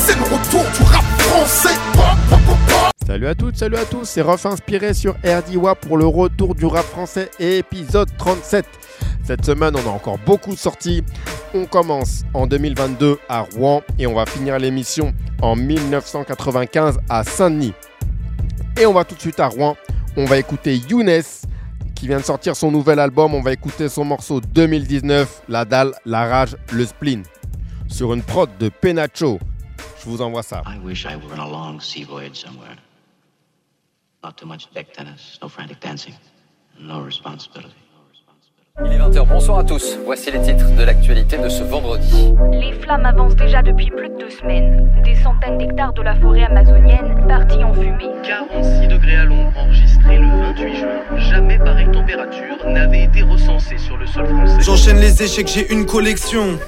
C'est le retour du rap français. Salut à toutes, salut à tous, c'est Rof inspiré sur RDWA pour le retour du rap français épisode 37. Cette semaine, on a encore beaucoup de sorties. On commence en 2022 à Rouen et on va finir l'émission en 1995 à Saint-Denis. Et on va tout de suite à Rouen. On va écouter Younes qui vient de sortir son nouvel album. On va écouter son morceau 2019, La Dalle, La Rage, Le Spleen. Sur une prod de Penacho. Je vous envoie ça. I wish I were on a long sea voyage somewhere. Not too much deck tennis, no frantic dancing, no responsibility. Il est 20h, bonsoir à tous. Voici les titres de l'actualité de ce vendredi. Les flammes avancent déjà depuis plus de 2 semaines. Des centaines d'hectares de la forêt amazonienne partis en fumée. 46 degrés à l'ombre enregistrés le 28 juin. Jamais pareille température n'avait été recensée sur le sol français. J'enchaîne les échecs, j'ai une collection.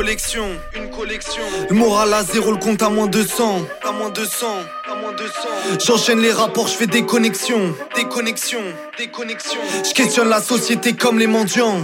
Le moral à zéro, le compte à moins 200. J'enchaîne les rapports, je fais des connexions. Je questionne la société comme les mendiants.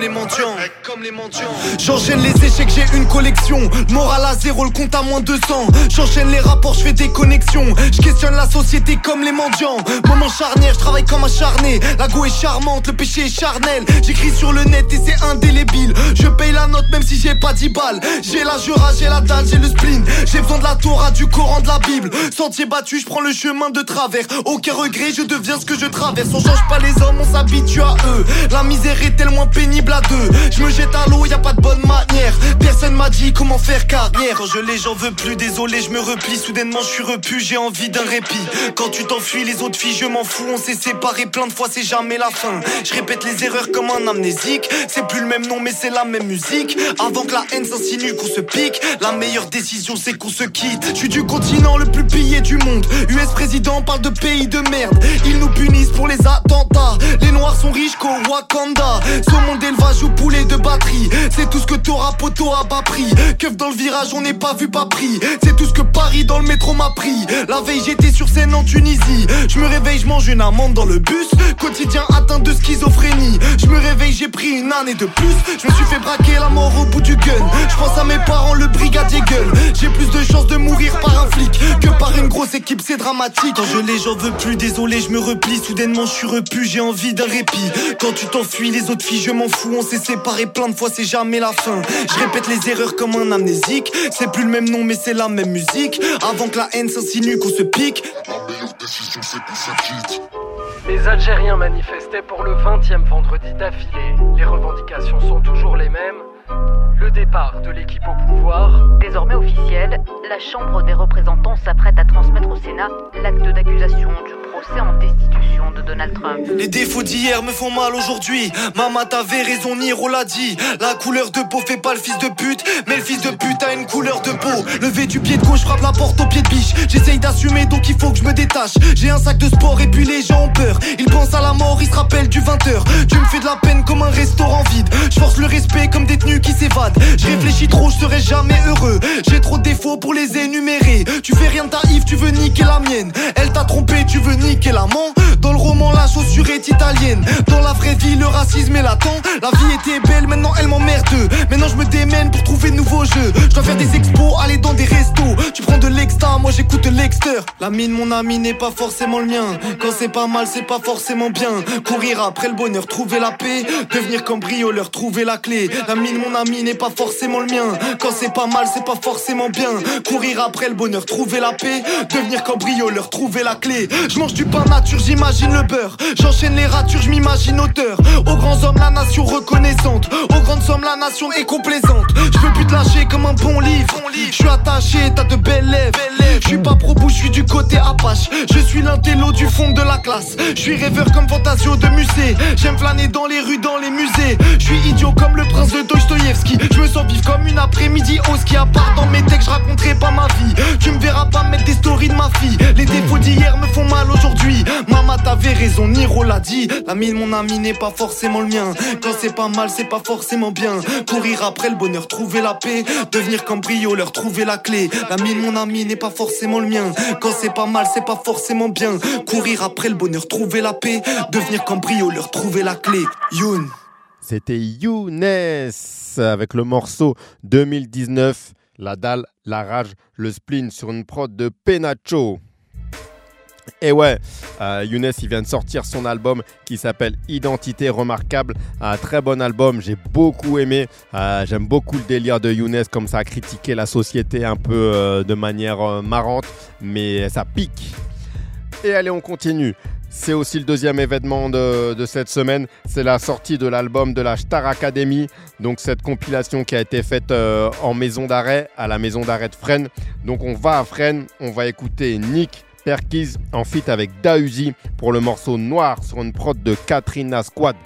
J'enchaîne les échecs, j'ai une collection. Le moral à zéro, le compte à moins 200. J'enchaîne les rapports, je fais des connexions. Je questionne la société comme les mendiants. Moment charnière, je travaille comme acharné. La go est charmante, le péché est charnel. J'écris sur le net et c'est indélébile. Je paye la note même si j'ai pas 10 balles. J'ai la jura, j'ai la dalle, j'ai le spleen. J'ai besoin de la Torah, du Coran, de la Bible. Sentier battu, je prends le chemin de travers. Aucun regret, je deviens ce que je traverse. On change pas les hommes, on s'habitue à eux. La misère est tellement pénible à deux. Je me jette à l'eau, y a pas de bonne manière. Personne m'a dit comment faire carrière. Quand je l'ai, j'en veux plus, désolé, je me replie. Soudainement, je suis repu, j'ai envie d'un répit. Quand tu t'enfuis, les autres filles, je m'en fous. On s'est séparés plein de fois, c'est jamais la fin. Je répète les erreurs comme un amnésique. C'est plus le même nom, mais c'est la même musique. Avant que la haine s'insinue, qu'on se pique. La meilleure décision, c'est qu'on se quitte. Je suis du continent le plus pillé du monde. US président parle de pays de merde. Ils nous punissent pour les attentats. Les noirs sont riches qu'au Wakanda. Saumon d'élevage ou poulet de batterie. C'est tout ce que t'auras poteau à bas prix. Keuf dans le virage, on n'est pas vu, pas pris. C'est tout ce que Paris dans le métro m'a pris. La veille j'étais sur scène en Tunisie. Je me réveille, je mange une amande dans le bus. Quotidien atteint de schizophrénie. Je me réveille, j'ai pris une année de plus. Je me suis fait braquer la mort au bout du gun. Je pense à mes parents, le brigadier gueule. J'ai plus de chances de mourir par un flic que par une grosse équipe, c'est dramatique. Quand je l'ai, j'en veux plus, désolé, je me replie. Soudainement, je suis repu, j'ai envie d'un répit. Quand tu t'enfuis, les autres filles, je m'en fous. On s'est séparés plein de fois, c'est jamais la fin. Je répète les erreurs comme un amnésique. C'est plus le même nom, mais c'est la même musique. Avant que la haine s'insinue, qu'on se pique. La meilleure décision, c'est qu'on se quitte. Les Algériens manifestaient pour le 20e vendredi d'affilée. Les revendications sont toujours les mêmes. Le départ de l'équipe au pouvoir. Désormais officiel, la Chambre des représentants s'apprête à transmettre au Sénat l'acte d'accusation du procès en destitution de Donald Trump. Les défauts d'hier me font mal aujourd'hui. Maman t'avait raison, Niro l'a dit. La couleur de peau fait pas le fils de pute, mais le fils de pute a une couleur de peau. Levé du pied de gauche, frappe la porte au pied de biche. J'essaye d'assumer donc il faut que je me détache. J'ai un sac de sport et puis les gens ont peur. Ils pensent à la mort, ils se rappellent du 20h. Tu me fais de la peine comme un restaurant vide. Je force le respect comme détenu qui s'évade. Je réfléchis trop, je serai jamais heureux. J'ai trop de défauts pour les énumérer. Tu fais rien de ta Yves, tu veux niquer la mienne. Elle t'a trompé, tu veux niquer l'amant. Dans le roman, la chaussure est italienne. Dans la vraie vie, le racisme est latent. La vie était belle, maintenant elle m'emmerde. Maintenant je me démène pour trouver de nouveaux jeux. Je dois faire des expos, aller dans des restos. Tu prends de l'extra, moi j'écoute l'exter. La mine, mon ami, n'est pas forcément le mien. Quand c'est pas mal, c'est pas forcément bien. Courir après le bonheur, trouver la paix. Devenir cambrioleur, trouver la clé. La mine, mon ami, n'est pas forcément le mien. Quand c'est pas mal, c'est pas forcément bien. Courir après le bonheur, trouver la paix. Devenir cambrioleur, trouver la clé. Je mange du pain nature, j'imagine le beurre. J'enchaîne les ratures, je m'imagine auteur. Aux grands hommes, la nation reconnaissante. Aux grandes sommes, la nation est complaisante. Je peux plus te lâcher comme un bon livre. Je suis attaché, t'as de belles lèvres. Je suis pas pro-bout, je suis du côté Apache. Je suis l'intello du fond de la classe. Je suis rêveur comme Fantasio de musée. J'aime flâner dans les rues, dans les musées. Je suis idiot comme le prince de Dostoïevski. Je me sens vivre comme une après-midi au ski. À part dans mes textes, je raconterai pas ma vie. Tu me verras pas mettre des stories de ma fille. Les défauts d'hier me font mal aujourd'hui. Maman t'avait raison, Niro l'a dit. La mine, mon ami, n'est pas forcément le mien. Quand c'est pas mal, c'est pas forcément bien. Courir après le bonheur, trouver la paix. Devenir cambrioleur, trouver la clé. La mine, mon ami, n'est pas forcément le mien. Quand c'est pas mal, c'est pas forcément bien. Courir après le bonheur, trouver la paix. Devenir cambrioleur, trouver la clé. Youn. C'était Younes avec le morceau 2019 La dalle, la rage, le spleen sur une prod de Penacho. Et ouais, Younes il vient de sortir son album qui s'appelle Identité Remarquable, un très bon album, j'ai beaucoup aimé, j'aime beaucoup le délire de Younes comme ça a critiqué la société un peu de manière marrante, mais ça pique. Et allez, on continue. C'est aussi le deuxième événement de cette semaine. C'est la sortie de l'album de la Star Academy. Donc cette compilation qui a été faite en maison d'arrêt, à la maison d'arrêt de Fresnes. Donc on va à Fresnes, on va écouter Nick Perkiz en feat avec Dausi pour le morceau Noir sur une prod de Katrina Squad.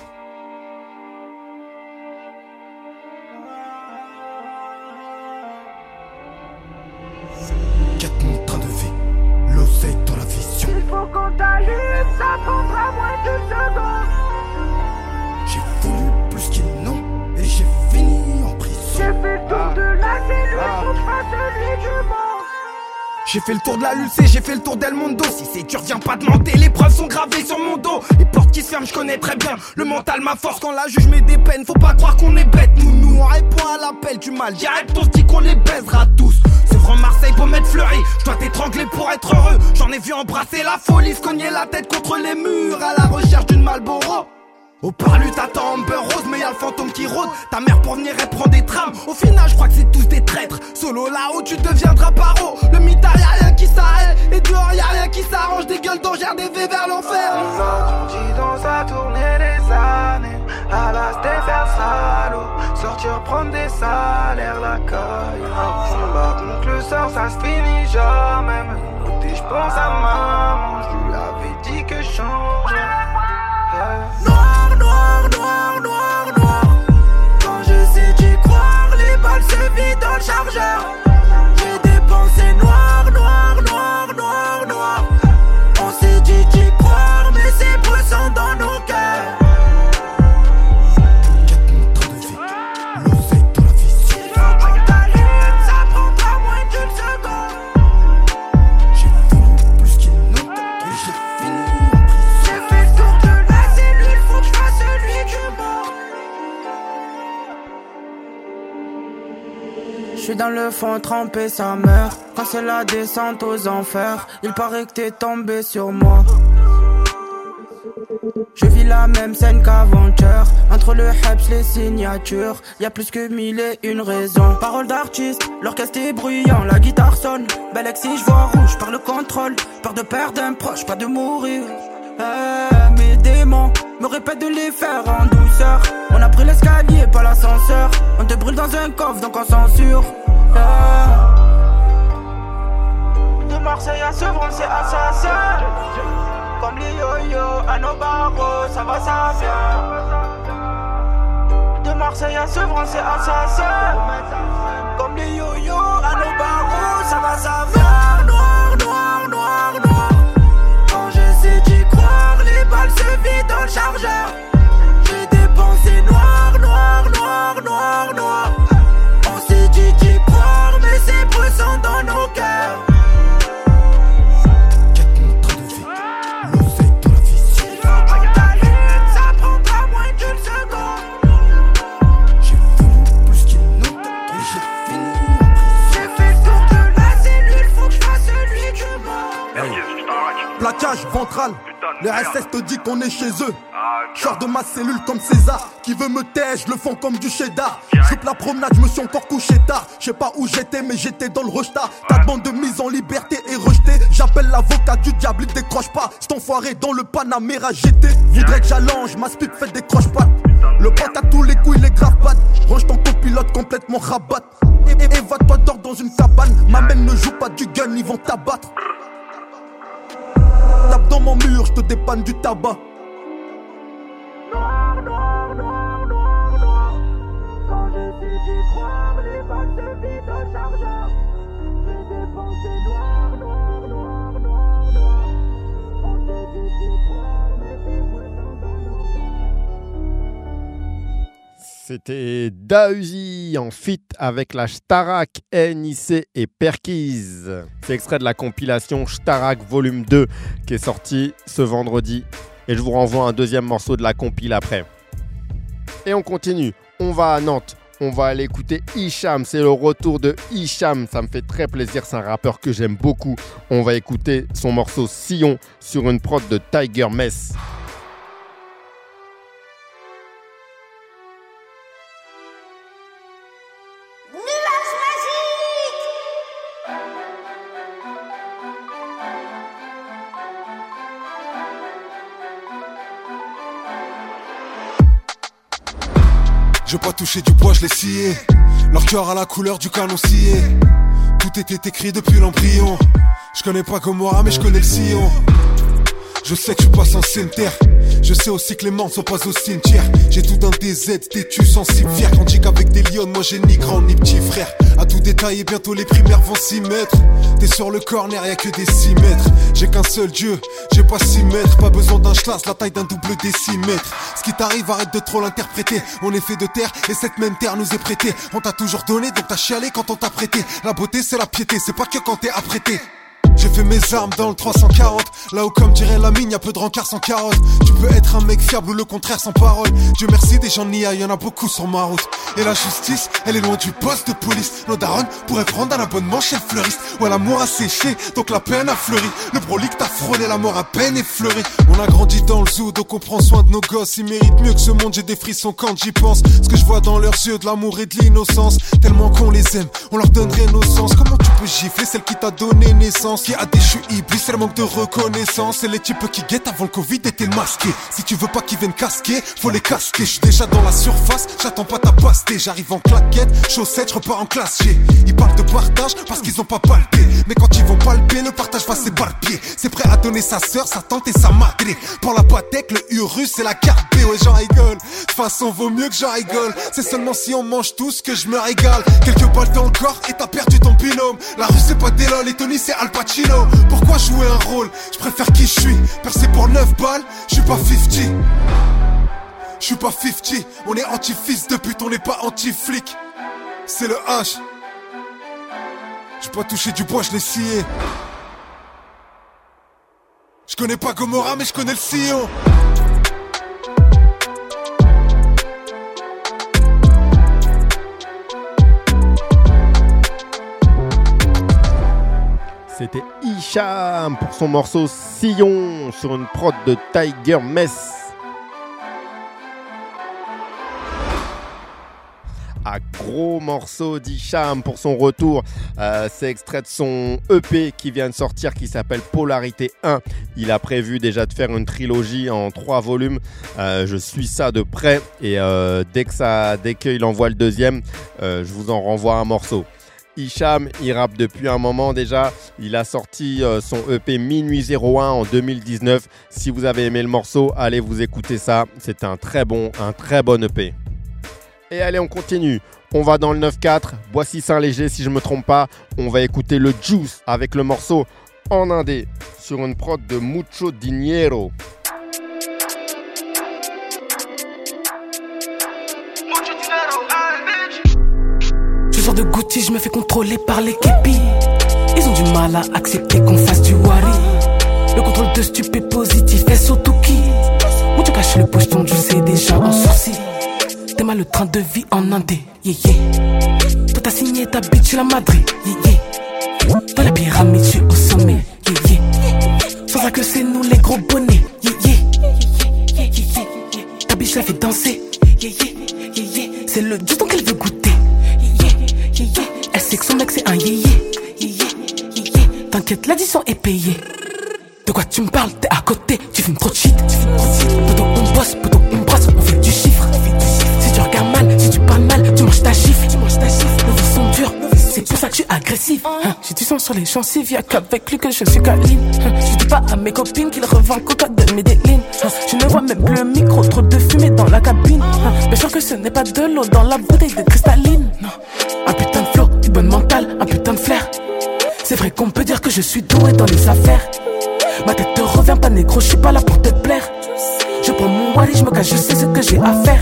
Quand t'allumes, ça prendra moins d'une seconde. J'ai voulu plus qu'ils n'ont et j'ai fini en prison. J'ai fait le tour de la cellule, faut que je fasse celui du monde. J'ai fait le tour de la Lulcé, j'ai fait le tour d'El Mundo. Si c'est dur, viens pas demander, les preuves sont gravées sur mon dos. Les portes qui se ferment, je connais très bien. Le mental, ma force, quand la juge met des peines. Faut pas croire qu'on est bête, nous on répond à l'appel du mal. Direct, on se dit qu'on les baisera tous. C'est vrai, Marseille, pour mettre fleuri. Je dois t'étrangler pour être heureux. J'en ai vu embrasser la folie, se cogner la tête contre les murs à la recherche d'une Marlboro. Au parlu t'attends Amber Rose, mais y'a le fantôme qui rôde. Ta mère pour venir elle prend des trams. Au final je crois que c'est tous des traîtres. Solo là-haut tu deviendras paro. Le mitard y'a rien qui s'arrête. Et dehors y'a rien qui s'arrange. Des gueules d'angère, des V vers l'enfer. On a grandi dans sa tournée des années. À la faire salaud. Sortir prendre des salaires, la caille. On bat contre le sort, ça se finit jamais. Côté je pense à maman. Je lui avais dit que je changeais. Noir, noir, noir, noir, noir. Quand j'essaie d'y croire, les balles se vident dans le chargeur. J'ai dépensé noir, noir, noir, noir, noir. On s'est dit d'y croire, mais c'est brûlant dans nos cœurs. L'oseille dans la vision. Quand t'allumes, ça prendra moins d'une seconde. J'ai voulu plus qu'ils n'ont et j'ai fini en prison. J'ai fait le tour de la cellule, faut que je fasse celui du monde. Je suis dans le fond trempé, ça meurt. Quand c'est la descente aux enfers, il paraît que t'es tombé sur moi. Je vis la même scène qu'aventure. Entre le hype, les signatures, y'a plus que 1001 raisons. Paroles d'artiste, l'orchestre est bruyant, la guitare sonne. Belle exi, je vois rouge, par le contrôle. Peur de perdre un proche, pas de mourir. Mes démons me répètent de les faire en douceur. On a pris l'escalier, pas l'ascenseur. On te brûle dans un coffre, donc on censure. De Marseille à Sevran, c'est assassin. Comme les yo-yo à nos barreaux, ça va, ça vient. De Marseille à Sevran, c'est assassin. Comme les yo-yo à nos barreaux, ça va, ça vient. Noir, noir, noir, noir. Quand j'essaie d'y croire, les balles se vident dans le chargeur. J'ai dépensé noir, noir, noir, noir, noir. On s'est dit d'y croire, mais c'est brûlant dans nos cœurs. Plaquage ventral, le RSS te dit qu'on est chez eux. Sors de ma cellule comme César, qui veut me taire, je le fond comme du cheddar. J'oupe la promenade, je me suis encore couché tard. Je sais pas où j'étais, mais j'étais dans le rejeta. Ta demande de mise en liberté est rejetée. J'appelle l'avocat du diable, il décroche pas. Cet enfoiré dans le Panamera GT voudrait que j'allonge, ma spip fait des croche-pattes. Le pote à tous les coups, il est grave bad. Range ton copilote complètement rabat. Et va-toi dors dans une cabane. Ma mère ne joue pas du gun, ils vont t'abattre. Tape dans mon mur, je te dépanne du tabac. Noir, noir, noir, noir, noir. Quand j'essaie d'y croire, les balles se vident dans le chargeur. J'ai dépensé noir, noir, noir, noir, noir. On s'est dit d'y croire, mais c'est brûlant dans nos cœurs. C'était Dausi en feat avec la Starak, NIC et Perkiz. C'est extrait de la compilation Starak Volume 2 qui est sortie ce vendredi. Et je vous renvoie un deuxième morceau de la compile après. Et on continue. On va à Nantes. on va aller écouter Hicham. C'est le retour de Hicham. Ça me fait très plaisir. C'est un rappeur que j'aime beaucoup. On va écouter son morceau Sillon sur une prod de Tiger Mess. Je veux pas toucher du bois, je l'ai scié. Leur cœur à la couleur du canon scié. Tout était écrit depuis l'embryon. Je connais pas Gomorrah mais je connais le sillon. Je sais que je suis pas censé me taire. Je sais aussi que les morts ne sont pas au cimetière. J'ai tout d'un DZ, têtu, sensible, fier. Quand dis qu'avec des lions, moi j'ai ni grand ni petit frère. À tout détailler, bientôt les primaires vont s'y mettre. T'es sur le corner, y'a que des 6 mètres. J'ai qu'un seul dieu, j'ai pas 6 mètres. Pas besoin d'un schlass, la taille d'un double décimètre. Ce qui t'arrive, arrête de trop l'interpréter. On est fait de terre et cette même terre nous est prêtée. On t'a toujours donné, donc t'as chialé quand on t'a prêté. La beauté c'est la piété, c'est pas que quand t'es apprêté. J'ai fait mes armes dans le 340. Là où comme dirait la mine, y'a peu de rencard sans carotte. Tu peux être un mec fiable ou le contraire sans parole. Dieu merci des gens n'y a, y'en a beaucoup sur ma route. Et la justice, elle est loin du poste de police. Nos darons pourraient prendre un abonnement chez le fleuriste. Ouais, l'amour a séché, donc la peine a fleuri. Le brolique t'a frôlé, la mort à peine effleuré. On a grandi dans le zoo, donc on prend soin de nos gosses. Ils méritent mieux que ce monde, j'ai des frissons quand j'y pense. Ce que je vois dans leurs yeux, de l'amour et de l'innocence. Tellement qu'on les aime, on leur donnerait nos sens. Comment tu peux gifler celle qui t'a donné naissance? Qui a déchu Iblis, c'est le manque de reconnaissance. C'est les types qui guettent avant le Covid étaient masqués. Si tu veux pas qu'ils viennent casquer, faut les casquer. Je suis déjà dans la surface, j'attends pas ta pastée. J'arrive en claquette, chaussettes, je repars en classe G. Ils parlent de partage parce qu'ils ont pas palpé. Mais quand ils vont palper, le partage va s'éparpiller. C'est prêt à donner sa sœur, sa tante et sa madré. Pour la Patek, le Urus et la carte B. Ouais, j'en rigole, de toute façon vaut mieux que j'en rigole. C'est seulement si on mange tous que je me régale. Quelques balles dans le corps et t'as perdu ton binôme. La rue c'est pas des lol et Tony c'est Al Pacino. Pourquoi jouer un rôle? Je préfère qui je suis. Percé pour 9 balles, je suis pas 50. Je suis pas 50. On est anti-fils de pute, on n'est pas anti-flic. C'est le H. J'ai pas touché du bois, je l'ai scié. Je connais pas Gomorrah mais je connais le sillon. C'était Hicham pour son morceau Sillon sur une prod de Tiger Mess. Un gros morceau d'Hicham pour son retour. C'est extrait de son EP qui vient de sortir qui s'appelle Polarité 1. Il a prévu déjà de faire une trilogie en 3 volumes. Je suis ça de près et dès qu'il envoie le deuxième, je vous en renvoie un morceau. Hicham, il rappe depuis un moment déjà. Il a sorti son EP Minuit 01 en 2019. Si vous avez aimé le morceau, allez vous écouter ça. C'est un très bon EP. Et allez, on continue. On va dans le 9-4, Boissy-Saint-Léger si je me trompe pas. On va écouter le Juice avec le morceau En Indé sur une prod de Mucho Dinero. Je sors de Gucci, je me fais contrôler par les képis. Ils ont du mal à accepter qu'on fasse du wari. Le contrôle de stupé positif, SO-Tuki. Où tu caches le pocheton, je sais déjà en sourcil. T'es mal le train de vie en Indé, yeah yeah. Toi t'as signé ta bitch la Madrid, yeah yeah. Dans la pyramide, je suis au sommet, yeah yeah. Sans ça que c'est nous les gros bonnets, yeah yeah. Ta bitch la fait danser, yeah yeah, yeah yeah. C'est le du temps qu'elle veut goûter, yeah yeah, yeah. Elle sait que son mec c'est un yeah yeah, yeah yeah. T'inquiète, l'addition est payée. De quoi tu me parles, t'es à côté, tu fumes trop de shit. Poto on bosse, poto on brasse, on fait du chiffre. Si tu regardes mal, si tu parles mal, tu manges ta gifle. Nos vies sont dures, c'est pour ça que je suis agressif. J'ai du sang sur les gencives, y'a qu'avec lui que je suis câline. Je dis pas à mes copines qu'il revend coca de Medellin. Je ne vois même plus le micro, trop de fumée dans la cabine. Bien sûr que ce n'est pas de l'eau dans la bouteille de cristalline. Un putain de flow, une bonne mentale, un putain de flair. C'est vrai qu'on peut dire que je suis doué dans les affaires. Ma tête te revient pas négro, je suis pas là pour te plaire. Je prends mon wally, je me cache, je sais ce que j'ai à faire.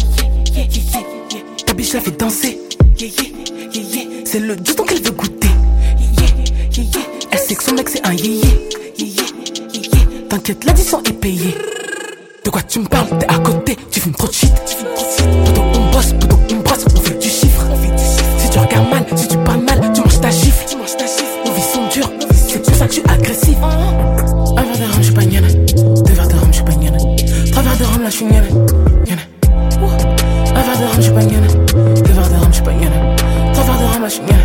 Ta biche la fait danser, c'est le du temps qu'elle veut goûter. Elle sait que son mec c'est un yéyé. T'inquiète, l'addition est payée. De quoi tu me parles, t'es à côté, tu fumes trop de shit. Poto on bosse, poto on brasse, on fait du qu'un mal. Si tu parles mal, tu manges ta gifle. Nos vies sont dures, c'est pour ça que je suis agressif. Un verre de rhum, je suis pas une yana. 2 verres de rhum, je suis pas une yana. 3 verres de rhum, là je suis une yana. Un verre de rhum, je suis pas une yana. 2 verres de rhum, je suis pas une yana. 3 verres de rhum, là je suis une yana.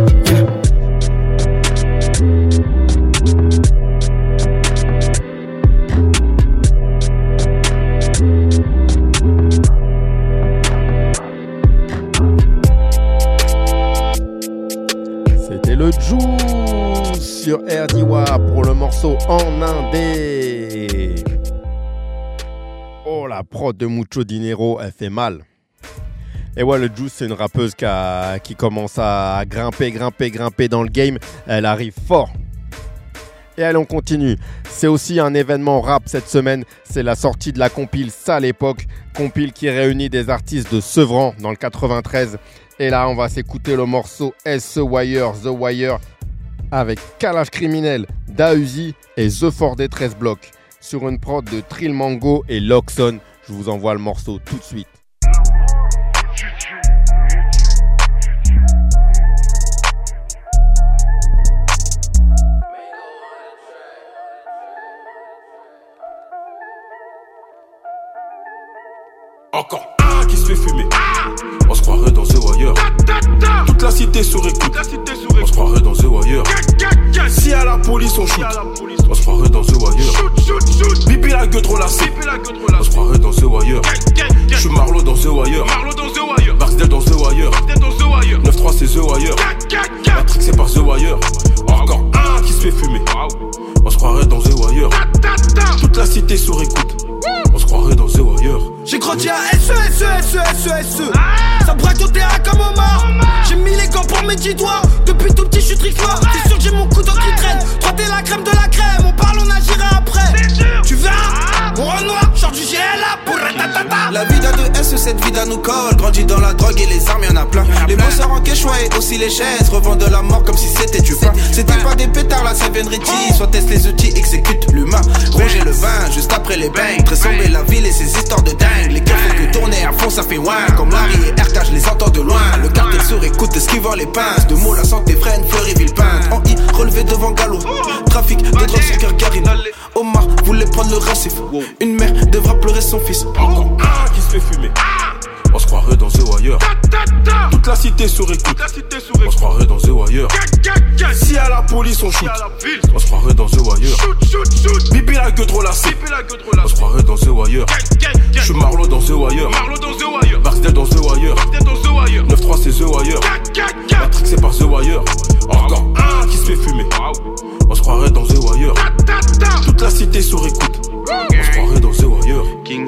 C'était le Juice sur RDWA pour le morceau En Indé. Oh, la prod de Mucho Dinero, elle fait mal. Et ouais, le Juice, c'est une rappeuse qui commence à grimper dans le game. Elle arrive fort. Et allez, on continue. C'est aussi un événement rap cette semaine. C'est la sortie de la compile Sale Époque. Compile qui réunit des artistes de Sevran dans le 93. Et là, on va s'écouter le morceau The Wire, avec Kalash Criminel, Da Uzi et The Ford des 13 blocs. Sur une prod de Trill Mango et Loxon. Je vous envoie le morceau tout de suite. Encore un qui se fait fumer. On se croirait dans The Wire. Toute la cité sur écoute. On se croirait dans The Wire. Si à la police on shoot. On se croirait dans The Wire. Bibi la gueule trop lassée. On se croirait dans The Wire. J'suis Marlo dans The Wire. Barksdale dans The Wire. 9-3 c'est The Wire. Matrix c'est par The Wire. Encore un qui se fait fumer. On se croirait dans The Wire. Toute la cité sur écoute. On se croirait dans The Wire. J'ai grandi à SE. Ça braque au terrain comme Omar. J'ai mis les gants pour mes 10 doigts. Depuis tout petit, je suis tricloir. C'est sûr que j'ai mon couteau qui traîne. Toi, t'es la crème de la crème. On parle, on agira après. Tu verras, mon Renoir, genre du GLA pour ratatata. La vida de SE, cette vida nous colle. Grandit dans la drogue et les armes, y'en a plein. Les bosseurs en quechua et aussi les chaises. Revendent de la mort comme si c'était du pain. C'était pas des pétards, là, c'est Venriti. Soit teste les outils, exécute l'humain. Roger le vin, juste après les bangs. Très sombre la ville et ses histoires de dingue. Les gars font que tourner à fond, ça fait ouin. Comme Larry et RK, je les entends de loin. Le cartel sur écoute, esquivant les pinces. De mots, la santé freine, Fleury, Villepinte. En I, relevé devant Gallo. Trafic de drogue sur Kergarine. Omar voulait prendre le récif. Une mère devra pleurer son fils. Encore un qui se fait fumer. On se croirait dans The Wire. Toute la cité sur écoute. On se croirait dans The Wire. Si à la police on shoot. On se croirait dans The Wire. Bibi la gueule trop lassée. On se croirait dans The Wire. J'suis Marlo dans The Wire. Barksdale dans The Wire. 9-3 c'est The Wire. Matrix c'est par The Wire. Encore un qui se fait fumer. On se croirait dans The Wire. Toute la cité sur écoute. On se croirait dans The Wire.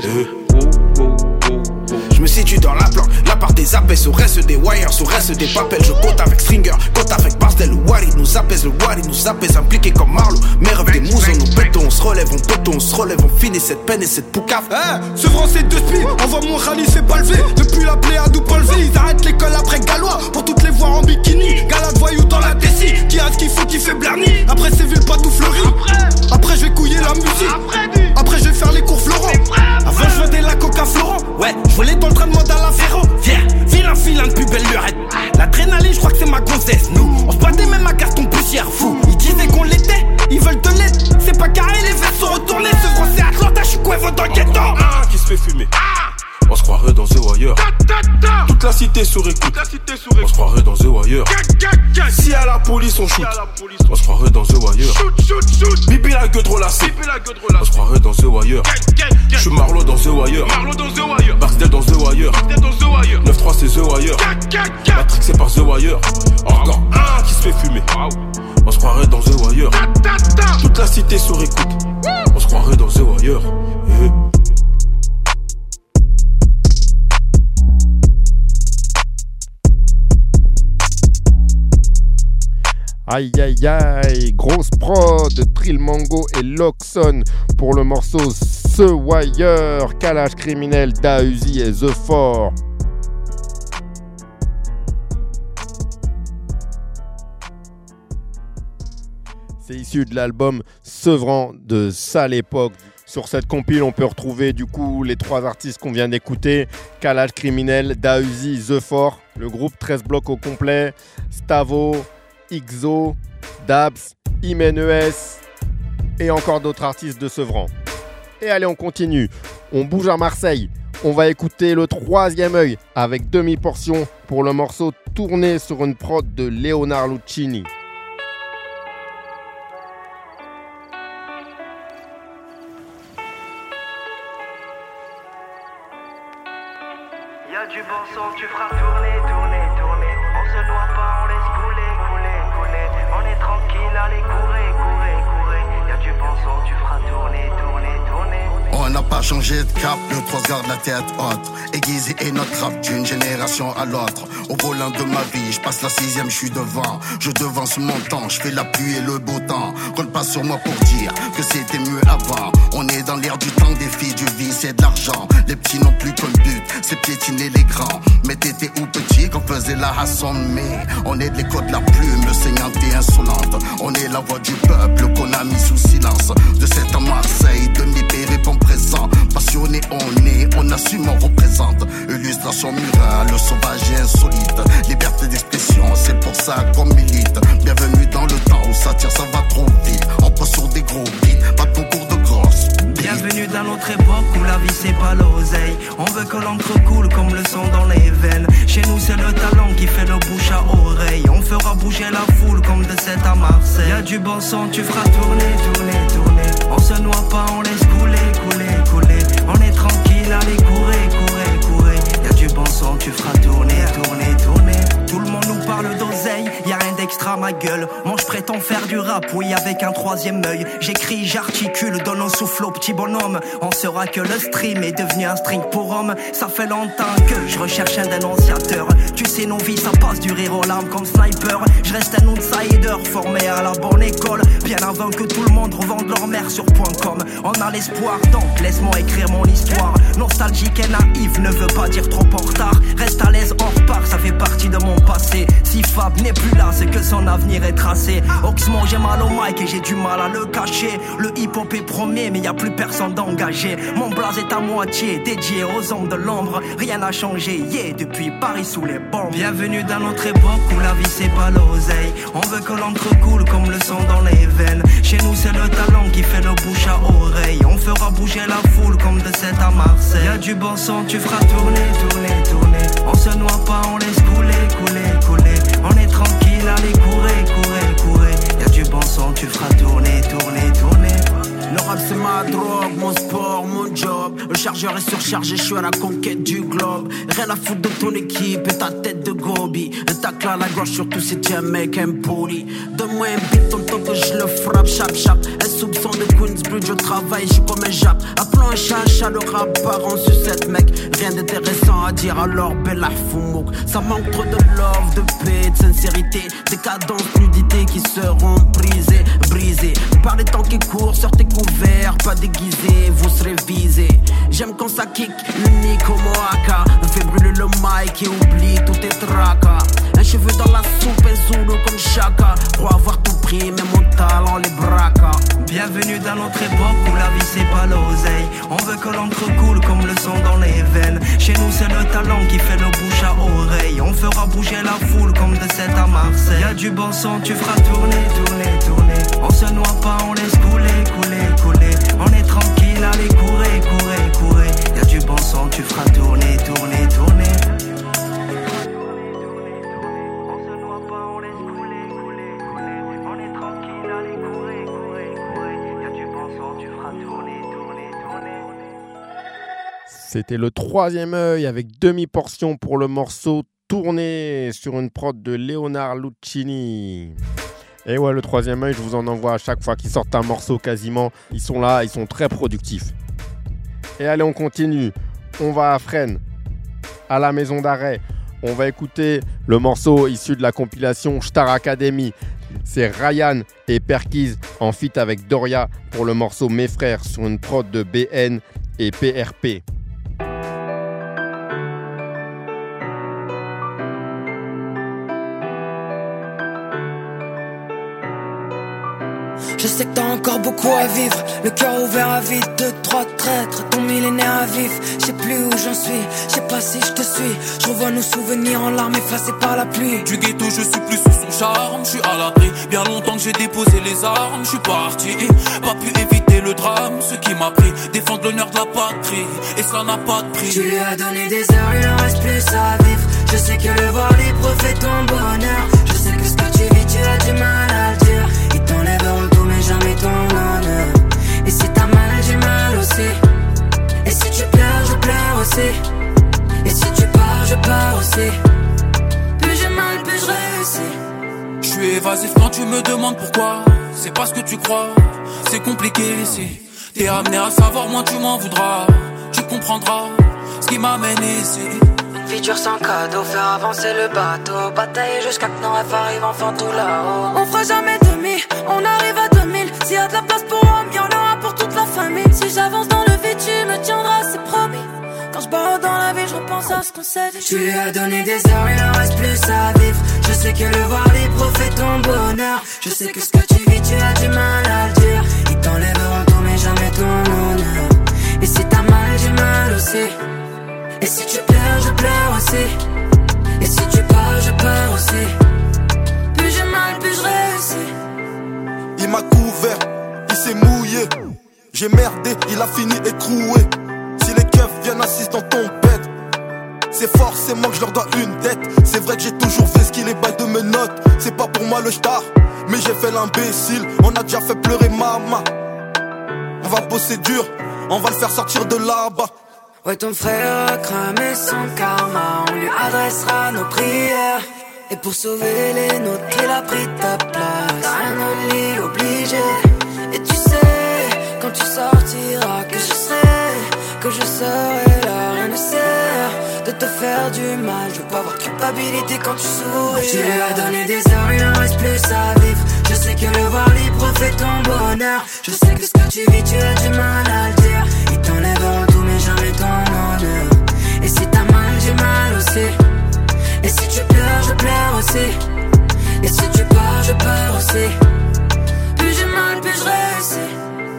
Je me situe dans la planque, là par des apaises, au reste des wires, au reste des papels. Je compte avec Stringer, compte avec Barksdale. Le Wari nous apaise, impliqué comme Marlo. Mes rêves des mousons, nous pétons, on se relève, on se relève, on finit cette peine et cette poucave. Ce français de speed, envoie mon rallye, c'est pas levé. Depuis la plaie à double V, ils arrêtent l'école après Gallois. Pour toutes les voir en bikini, galade voyou dans la Tessie. Qui a ce qu'il faut, qui fait Blarny. Après c'est ville pas tout fleuri. Après je vais couiller la musique. Après je vais faire les cours Florent. Avant je vendais la coca Florent. Ouais, je voulais dans le train de mode à la Ferro. Vilain de plus belle lurette. L'adrénaline, je crois que c'est ma grossesse. Nous, on se battait même à carton poussière. Fou, ils disaient qu'on l'était, ils veulent de l'aide. C'est pas carré, les verres sont retournés. Ce français Atlanta, je suis quoi, dans le ghetto. Un qui se fait fumer. On se croirait dans The Wire. Toute la cité sur écoute. On se croirait dans The Wire. Si à la police on shoot. On se croirait dans The Wire. Bibi la gueule trop lassée. On se croirait dans The Wire. J'suis Marlo dans The Wire. Barksdale dans The Wire. 9-3 c'est The Wire. Matrix c'est par The Wire. Encore un qui se fait fumer. On se croirait dans The Wire. Toute la cité sur écoute. On se croirait dans The Wire. Aïe aïe aïe, grosse prod de Trill Mango et Loxon pour le morceau The Wire, Kalash Criminel, Da Uzi et The Ford. C'est issu de l'album Sevran de Sale Époque. Sur cette compile, on peut retrouver du coup les 3 artistes qu'on vient d'écouter, Kalash Criminel, Da Uzi, The Ford. Le groupe 13 blocs au complet, Stavo, Ixo, Dabs, Imenes et encore d'autres artistes de Sevran. Et allez, on continue. On bouge à Marseille. On va écouter le troisième œil avec demi-portion pour le morceau tourné sur une prod de Léonard Lucchini. Y'a du bon son, tu feras tourner, tourner, tourner. On se noie pas, on laisse couler, couler, couler. On est tranquille, allez, courez, courez, courez. Y'a du bon son, tu feras tourner, tourner, tourner. On n'a pas changé de cap, le 3 garde la tête haute. Aiguisé et notre rap d'une génération à l'autre. Au volant de ma vie, je passe la 6ème, je suis devant. Je devance mon temps, je fais la pluie et le beau temps. Compte pas sur moi pour dire que c'était mieux avant. On est dans l'ère du temps, des filles, du vice et de l'argent. Les petits n'ont plus comme but, c'est piétiner les grands. Mais t'étais ou petit qu'on faisait la hasson, mais on est de l'écho de la plume, saignante et insolente. On est la voix du peuple qu'on a mis sous silence. De cette à Marseille, demi-périple en présent. Passionné, on assume, on représente. Illustration murale, sauvage et insolite. Liberté d'expression, c'est pour ça qu'on milite. Bienvenue dans le temps où ça tire, ça va trop vite. On passe sur des gros beats, pas de concours de grosses. Bienvenue dans notre époque où la vie c'est pas l'oseille. On veut que l'encre coule comme le sang dans les veines. Chez nous c'est le talent qui fait le bouche à oreille. On fera bouger la foule comme de 7 à Marseille. Y'a du bon son, tu feras tourner, tourner, tourner. On se noie pas, on laisse couler, couler, couler. On est tranquille, allez courez, courez, courez. Y'a du bon son, tu feras tourner, tourner, tourner. Tout le monde nous parle d'oseille, y'a rien d'extra ma gueule. Moi je prétends faire du rap, oui avec un troisième œil. J'écris, j'articule, donne un souffle au petit bonhomme. On saura que le stream est devenu un string pour homme. Ça fait longtemps que je recherche un dénonciateur. Tu sais nos vies ça passe du rire aux larmes comme sniper. Je reste un outsider formé à la bonne école. Bien avant que tout le monde revende leur mère sur .com. On a l'espoir donc laisse-moi écrire mon histoire. Nostalgique et naïf ne veut pas dire trop en retard. Reste à l'aise, on repart, ça fait partie de mon passé. Si Fab n'est plus là, c'est que son avenir est tracé. Oxmo, j'ai mal au mic et j'ai du mal à le cacher. Le hip-hop est premier, mais y a plus personne d'engagé. Mon blaze est à moitié dédié aux hommes de l'ombre. Rien n'a changé, yeah, depuis Paris sous les bombes. Bienvenue dans notre époque où la vie c'est pas l'oseille. On veut que l'encre coule comme le sang dans les veines. Chez nous c'est le talent qui fait le bouche à oreille. On fera bouger la foule comme de 7 à Marseille. Y'a du bon son, tu feras tourner, tourner, tourner. On se noie pas, on laisse couler, couler, couler. On est tranquille, allez courez, courez, courez. Y'a du bon son, tu feras tourner, tourner, tourner. Le rap c'est ma drogue, mon sport, mon job. Le chargeur est surchargé, je suis à la conquête du globe. Rien à foutre de ton équipe et ta tête de gobi. Un tacle à la gorge, surtout si tu es un mec impoli. Donne-moi un beat, tonton que je le frappe, chap chap. Un soupçon de Queensbridge au travail, je suis comme un jap. Appelons un chat, le rap part en sucette, mec. Rien d'intéressant à dire, alors bella foumouk. Ça manque trop de love, de paix, de sincérité. Décadence, nudité qui seront brisées, brisées. Par les temps qui courent, sortez couverts, pas déguisés, vous serez visés. J'aime quand ça kick, unique au Moaka. Me fait brûler le mic et oublie tout tes tracas. Un cheveu dans la soupe, un Zulu comme Chaka. Pour avoir tout pris, mais mon talent les braca. Bienvenue dans notre époque où la vie c'est pas l'oseille. On veut que l'encre coule comme le sang dans les veines. Chez nous c'est le talent qui fait le bouche à oreille. On fera bouger la foule comme de 7 à Marseille. Y'a du bon son, tu feras tourner, tourner, tourner. On se noie pas, on laisse couler, couler, couler. On est tranquille, allez courez, courez, courez. Y'a du bon son, tu feras tourner, tourner, tourner. C'était le troisième œil avec demi-portion pour le morceau tourné sur une prod de Léonard Lucchini. Et ouais, le troisième œil, je vous en envoie à chaque fois qu'ils sortent un morceau quasiment. Ils sont là, ils sont très productifs. Et allez, on continue. On va à Fresnes, à la maison d'arrêt. On va écouter le morceau issu de la compilation Star Academy. C'est Ryan et Perkiz en feat avec Doria pour le morceau Mes Frères sur une prod de BN et PRP. Je sais que t'as encore beaucoup à vivre. Le cœur ouvert à vide, 2-3 traîtres. Ton millénaire à vif, je sais plus où j'en suis. Je sais pas si je te suis. Je revois nos souvenirs en larmes effacées par la pluie. Du ghetto je suis plus sous son charme. Je suis à l'abri, bien longtemps que j'ai déposé les armes. Je suis parti, pas pu éviter le drame. Ce qui m'a pris, défendre l'honneur de la patrie. Et ça n'a pas de prix. Tu lui as donné des heures, il en reste plus à vivre. Je sais que le voir libre fait ton bonheur. Je sais que ce que tu vis, tu as du mal à le dire. Ils t'enlèveront tout mais jamais ton honneur. Et si t'as mal, j'ai mal aussi. Et si tu pleures, je pleure aussi. Et si tu pars, je pars aussi. Plus j'ai mal, plus je réussis. Je suis évasif quand tu me demandes pourquoi. C'est pas ce que tu crois, c'est compliqué ici. T'es amené à savoir, moins tu m'en voudras. Tu comprendras ce qui m'amène ici. Vie dure sans cadeau, faire avancer le bateau. Batailler jusqu'à que nos rêves arrivent enfin tout là-haut. On fera jamais demi, on arrive à 2000. S'il y a de la place pour homme, y'en aura pour toute la famille. Si j'avance dans le vide, tu me tiendras, c'est promis. Quand je barre dans la vie, je repense à ce qu'on s'est dit. Tu lui as donné des heures, il en reste plus à vivre. Je sais que le voir libre fait ton bonheur. Je sais que ce que tu vis, tu as du mal à le dire. Ils t'enlèveront tout mais jamais ton honneur. Et si t'as mal, j'ai mal aussi. Et si tu pleures, je pleure aussi. Et si tu pars, je pars aussi. Plus j'ai mal, plus je réussis. Il m'a couvert, il s'est mouillé. J'ai merdé, il a fini écroué. Si les keufs viennent assis dans ton bed, c'est forcément que je leur dois une dette. C'est vrai que j'ai toujours fait ce qui les baille de mes notes. C'est pas pour moi le star, mais j'ai fait l'imbécile. On a déjà fait pleurer maman. On va bosser dur, on va le faire sortir de là-bas. Ouais, ton frère a cramé son karma. On lui adressera nos prières. Et pour sauver les nôtres, il a pris ta place. T'as rien de l'y obligé. Et tu sais, quand tu sortiras, que je serai là. Rien ne sert de te faire du mal. Je veux pas avoir de culpabilité quand tu souris. Tu lui as donné des heures, il en reste plus à vivre. Je sais que le voir libre fait ton bonheur. Je sais que ce que tu vis, tu as du mal à le dire. Ils t'enlèveront tout mais jamais ton honneur. Et si t'as mal, j'ai mal aussi. Et si tu pleures, je pleure aussi. Et si tu pars, je pars aussi. Plus j'ai mal, plus je réussis.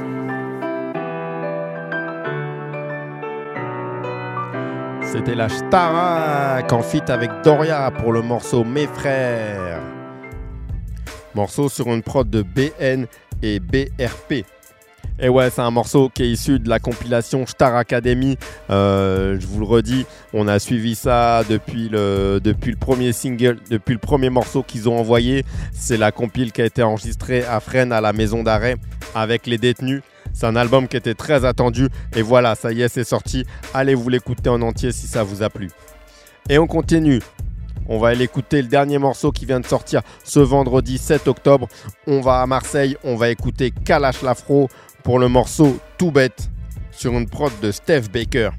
C'était la Starac en feat avec Doria pour le morceau Mes Frères. Morceau sur une prod de BN et BRP. Et ouais, c'est un morceau qui est issu de la compilation Star Academy. Je vous le redis, on a suivi ça depuis le premier single, depuis le premier morceau qu'ils ont envoyé. C'est la compile qui a été enregistrée à Fresnes à la maison d'arrêt avec les détenus. C'est un album qui était très attendu. Et voilà, ça y est, c'est sorti. Allez vous l'écouter en entier si ça vous a plu. Et on continue. On va aller écouter le dernier morceau qui vient de sortir ce vendredi 7 octobre. On va à Marseille, on va écouter Kalash Lafro pour le morceau Tout Bête sur une prod de Steph Baker.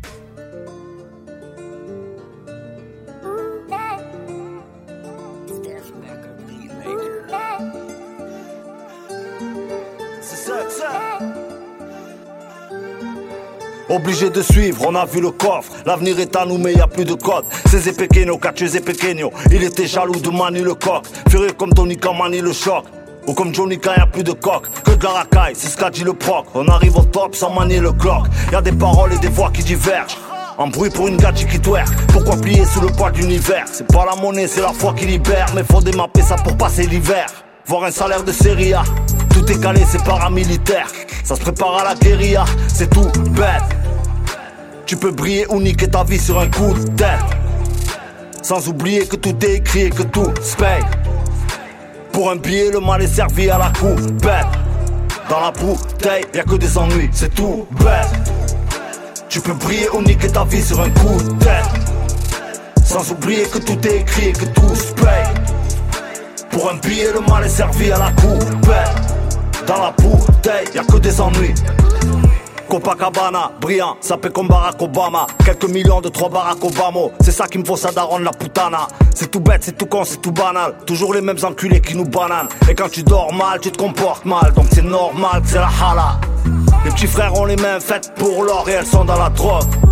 Obligé de suivre, on a vu le coffre. L'avenir est à nous mais y a plus de code. Ces pequeño, cachés pequeño. Il était jaloux de Mani le coq. Furieux comme Tony quand Mani le choc. Ou comme Johnny quand y a plus de coq. Que de la racaille, c'est ce qu'a dit le proc. On arrive au top sans manier le clock. Y a des paroles et des voix qui divergent. Un bruit pour une gadget qui twerk. Pourquoi plier sous le poids de l'univers? C'est pas la monnaie, c'est la foi qui libère. Mais faut démapper ça pour passer l'hiver. Voir un salaire de série A. Tout est calé, c'est paramilitaire. Ça se prépare à la guérilla, c'est tout bête. Tu peux briller ou niquer ta vie sur un coup de tête. Sans oublier que tout est écrit et que tout se paye. Pour un billet, le mal est servi à la coupette. Dans la bouteille, y'a que des ennuis, c'est tout bête. Tu peux briller ou niquer ta vie sur un coup de tête. Sans oublier que tout est écrit et que tout se paye. Pour un billet, le mal est servi à la coupette. Dans la bouteille, y'a que des ennuis. Copacabana, brillant, sapé comme Barack Obama. Quelques millions de 3 Barack Obama. C'est ça qui me faut, ça daronne la putana. C'est tout bête, c'est tout con, c'est tout banal. Toujours les mêmes enculés qui nous bananent. Et quand tu dors mal, tu te comportes mal. Donc c'est normal que c'est la hala. Les petits frères ont les mains faites pour l'or et elles sont dans la drogue.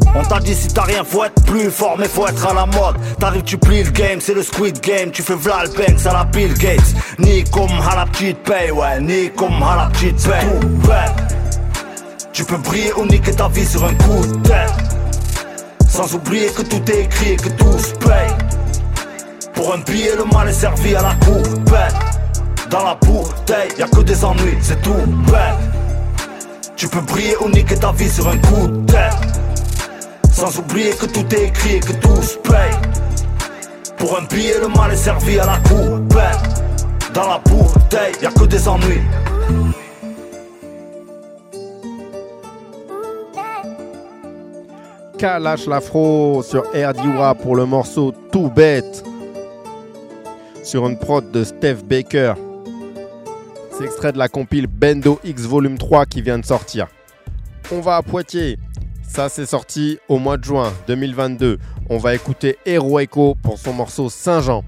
On t'a dit si t'as rien faut être plus fort mais faut être à la mode. T'arrives tu plies le game, c'est le Squid Game. Tu fais v'là le Banks à la Bill Gates. Ni comme à la petite paye, ouais, ni comme à la petite paye. Tout bête. Tu peux briller ou niquer ta vie sur un coup de tête. Sans oublier que tout est écrit et que tout se paye. Pour un billet le mal est servi à la coupette. Dans la bouteille y'a que des ennuis, c'est tout bête. Tu peux briller ou niquer ta vie sur un coup de tête. Sans oublier que tout est écrit et que tout se paye. Pour un billet le mal est servi à la coupette. Dans la bouteille y'a que des ennuis. Kalash l'afro sur RDWA pour le morceau Tout Bête sur une prod de Steph Baker. C'est extrait de la compile Bendo X Volume 3 qui vient de sortir. On va à Poitiers. Ça c'est sorti au mois de juin 2022. On va écouter Hero Echo pour son morceau Saint-Jean.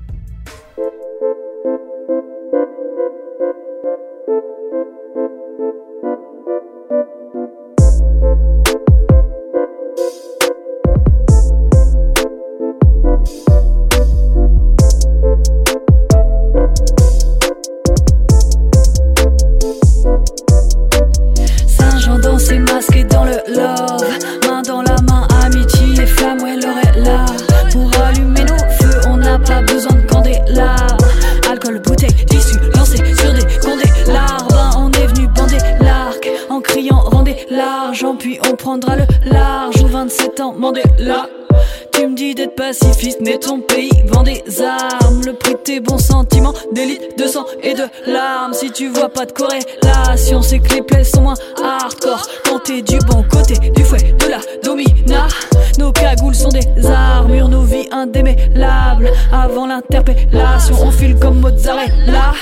Pacifiste, mais ton pays vend des armes. Le prix de tes bons sentiments, des litres de sang et de larmes. Si tu vois pas de corrélation, c'est que les plaies sont moins hardcore. Quand t'es du bon côté du fouet de la domina, nos cagoules sont des armures, nos vies indémêlables. Avant l'interpellation, on file comme mozzarella.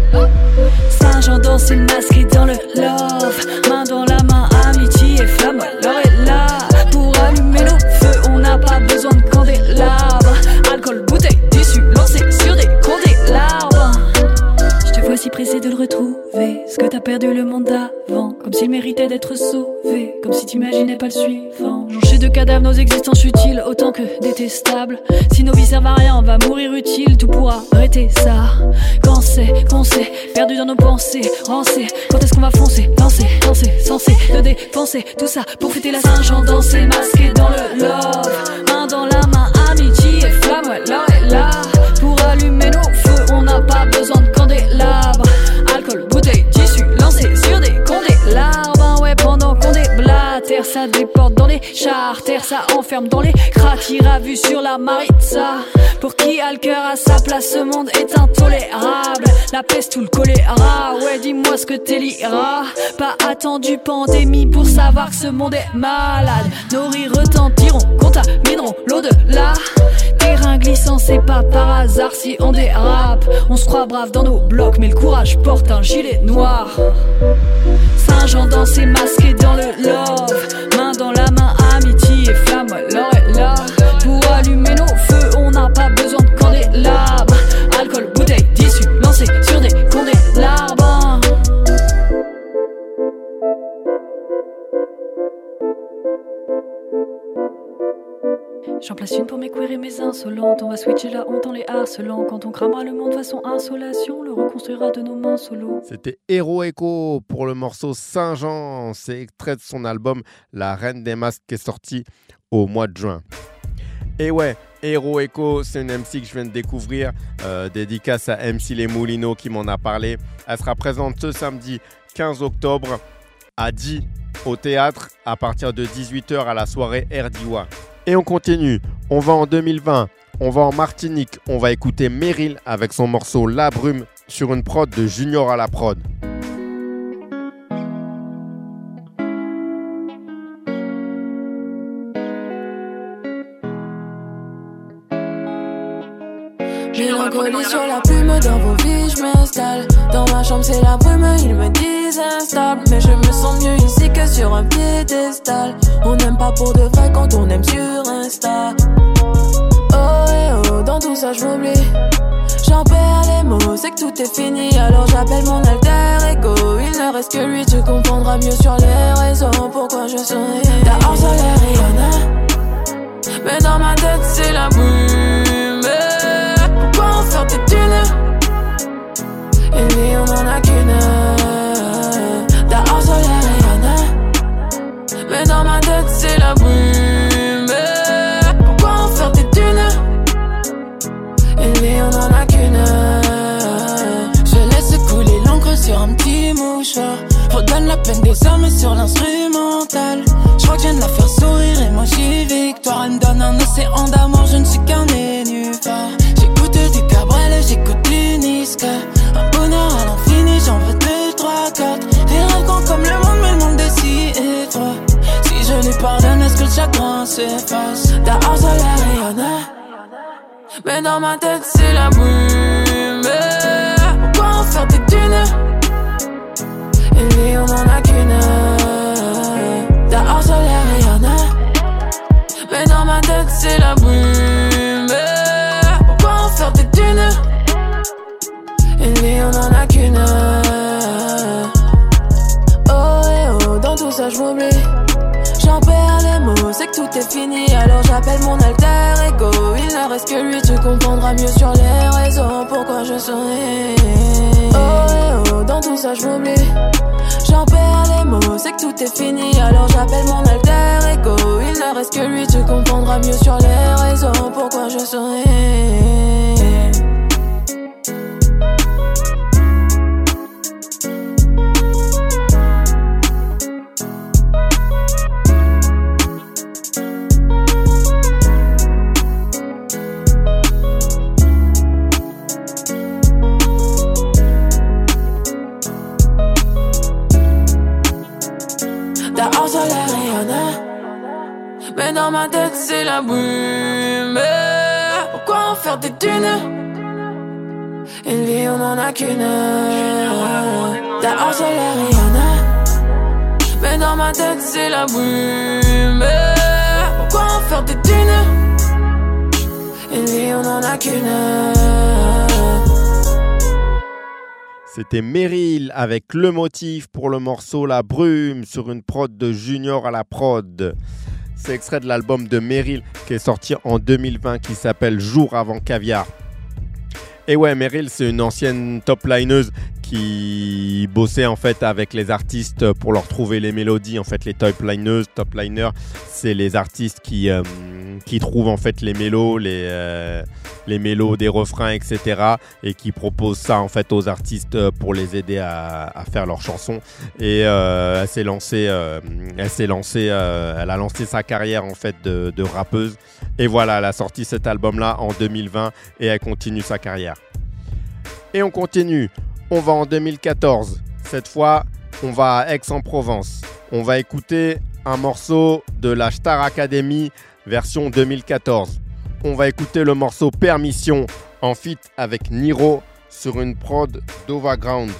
Saint-Jean dansé masqué dans le love, main dans la main, amitié et flamme. Alors est là pour allumer nos feux, on n'a pas besoin de candélabres. Alcool, bouteille, tissu, lancé sur des candélabres. Je te vois si pressé de le retrouver, ce que t'as perdu le monde d'avant, comme s'il méritait d'être sauvé, comme si t'imaginais pas le suivant. Jonchés de cadavres, nos existences utiles autant que détestables. Si nos vies servent à rien, on va mourir utile, tout pour arrêter ça. Quand c'est qu'on s'est perdu dans nos pensées, rancé, quand est-ce qu'on va foncer, danser, censé te défoncer, tout ça pour fêter la Saint-Jean, danser masqué dans le love, main dans la main, amitié et flamme, ouais là et là, pour allumer nos feux, on n'a pas besoin de candélabres. Alcool, bouteille, tissu, lancé sur des candélabres, ouais pendant qu'on déblatère, ça déporte dans les charters, ça enferme dans les cratères, à vue sur la Maritza. Pour qui a le cœur à sa place, ce monde est intolérable. La peste ou le choléra, ouais dis-moi ce que t'éliras. Pas attendu pandémie pour savoir que ce monde est malade. Nos rires retentiront, contamineront l'au-delà. Terrain glissant, c'est pas par hasard si on dérape. On se croit brave dans nos blocs, mais le courage porte un gilet noir. Saint-Jean dansé masqué dans le love, main dans la main, amitié et flamme, alors est là pour allumer nos feux, on n'a pas besoin de candélabres. Alcool, bouteille, tissu, lancé sur des candélabres. J'en place une pour mes queers et mes insolentes. On va switcher la honte en les harcelant. Quand on cramera le monde façon insolation, le reconstruira de nos mains solo. C'était Hero Echo pour le morceau Saint-Jean. C'est extrait de son album La Reine des Masques qui est sorti au mois de juin. Et ouais, Hero Echo, c'est une MC que je viens de découvrir. Dédicace à MC Les Moulineaux qui m'en a parlé. Elle sera présente ce samedi 15 octobre à Die au théâtre à partir de 18h à la soirée RDWA. Et on continue, on va en 2020, on va en Martinique, on va écouter Meryl avec son morceau La Brume sur une prod de Junior à la prod. J'ai recollé sur la plume dans vos vies, je m'installe. Dans ma chambre c'est la brume, ils me disent instable. Mais je me sens mieux ici que sur un piédestal. On n'aime pas pour de vrai quand on aime sur Insta. Oh et oh, dans tout ça je m'oublie. J'en perds les mots, c'est que tout est fini. Alors j'appelle mon alter ego. Il ne reste que lui, tu comprendras mieux sur les raisons pourquoi je souris. Dehors soleil Rihanna, Mais dans ma tête c'est la brume. Pourquoi en faire des thunes? Et lui on en a qu'une. Dehors soleil Rihanna. Mais dans ma tête c'est la brume. Pourquoi en faire des thunes? Et lui on en a qu'une. Je laisse couler l'encre sur un petit mouchoir. Redonne la peine des hommes sur l'instrumental. J'crois que je viens de la faire sourire et moi j'ai victoire. Elle me donne un océan d'amour, je ne suis qu'un nénuphar. J'écoute du Cabrel, j'écoute du Niska. Un bonheur à l'infini, j'en veux 2, 3, 4. Des rêves grands comme le monde, mais le monde est si étroit. Si je lui pardonne, est-ce que le chagrin s'efface? Dehors soleil Rihanna. Mais dans ma tête c'est la brume. Pourquoi en faire des thunes? Et lui on en a qu'une. Dehors soleil Rihanna. Mais dans ma tête c'est la brume. Pourquoi en faire des thunes? Et lui on en a qu'une. Oh et oh, dans tout ça je m'oublie. J'en perds les mots, c'est que tout est fini. Alors j'appelle mon alter ego. Il ne reste que lui, tu comprendras mieux sur les raisons pourquoi je souris. Oh et oh, dans tout ça je m'oublie. J'en perds les mots, c'est que tout est fini. Alors j'appelle mon alter ego. Il ne reste que lui, tu comprendras mieux sur les raisons pourquoi je souris. Dehors soleil Rihanna. Mais dans ma tête c'est la brume. Pourquoi en faire des thunes? Et lui on en a qu'une. Dehors soleil Rihanna. Mais dans ma tête c'est la brume. Pourquoi en faire des thunes? Et lui on en a qu'une. C'était Meryl avec le motif pour le morceau La Brume sur une prod de Junior à la prod. C'est extrait de l'album de Meryl qui est sorti en 2020 qui s'appelle Jour avant caviar. Et ouais, Meryl c'est une ancienne top lineuse qui bossait en fait avec les artistes pour leur trouver les mélodies. En fait, les top liners, c'est les artistes qui trouvent en fait les mélos, les mélos des refrains, etc. et qui proposent ça en fait aux artistes pour les aider à faire leurs chansons. Et elle a lancé sa carrière en fait de rappeuse. Et voilà, elle a sorti cet album-là en 2020 et elle continue sa carrière. Et on continue. On va en 2014. Cette fois, on va à Aix-en-Provence. On va écouter un morceau de la Star Academy version 2014. On va écouter le morceau Permission en feat avec Niro sur une prod d'Overground.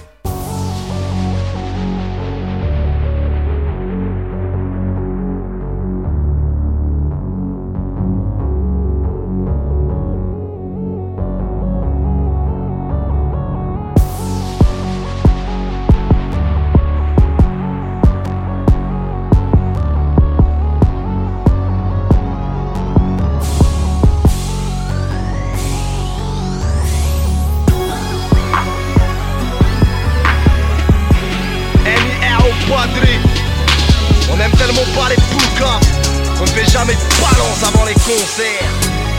On aime tellement pas les poucas qu'on ne fait jamais de balance avant les concerts.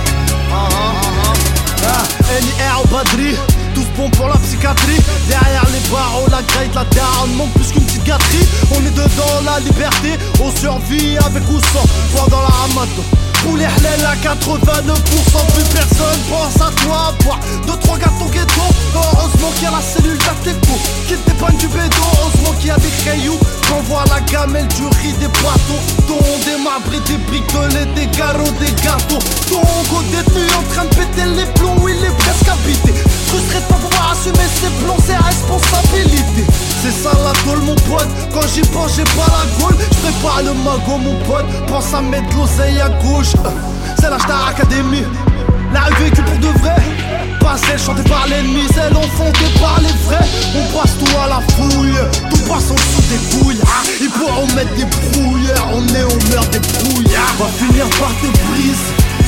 NIR au Badri, tous bons pour la psychiatrie. Derrière les barreaux, la graille de la terre, on manque plus qu'une petite gâterie. On est dedans la liberté, on survit avec ou sans. Pendant la ramadan, pour les halal à 89%, plus personne pense à toi. Boire 2-3 gâteaux ghetto. Heureusement qu'il y a la cellule d'Ateco qui te dépanne du bédo. Heureusement qu'il y a des cailloux, qu'on voit la gamelle, du riz, des bateaux. Ton des marbres, des briques de lait, des garrots, des gâteaux. Ton go détenu en train de péter les plombs, où il est presque habité. Frustré de pas pouvoir assumer ses plombs, ses responsabilités. C'est ça la tôle mon pote, quand j'y pense j'ai pas la gaule. J'prépare le magot mon pote, pense à mettre l'oseille à gauche. C'est la Star Academy, la rue véhicule pour de vrai. Pas celle chantée par l'ennemi, celle enfantée par les vrais. On passe tout à la fouille, tout passe en dessous des couilles. Ils pourront mettre des brouilleurs, on est au meurt des brouillards. Va finir par te briser,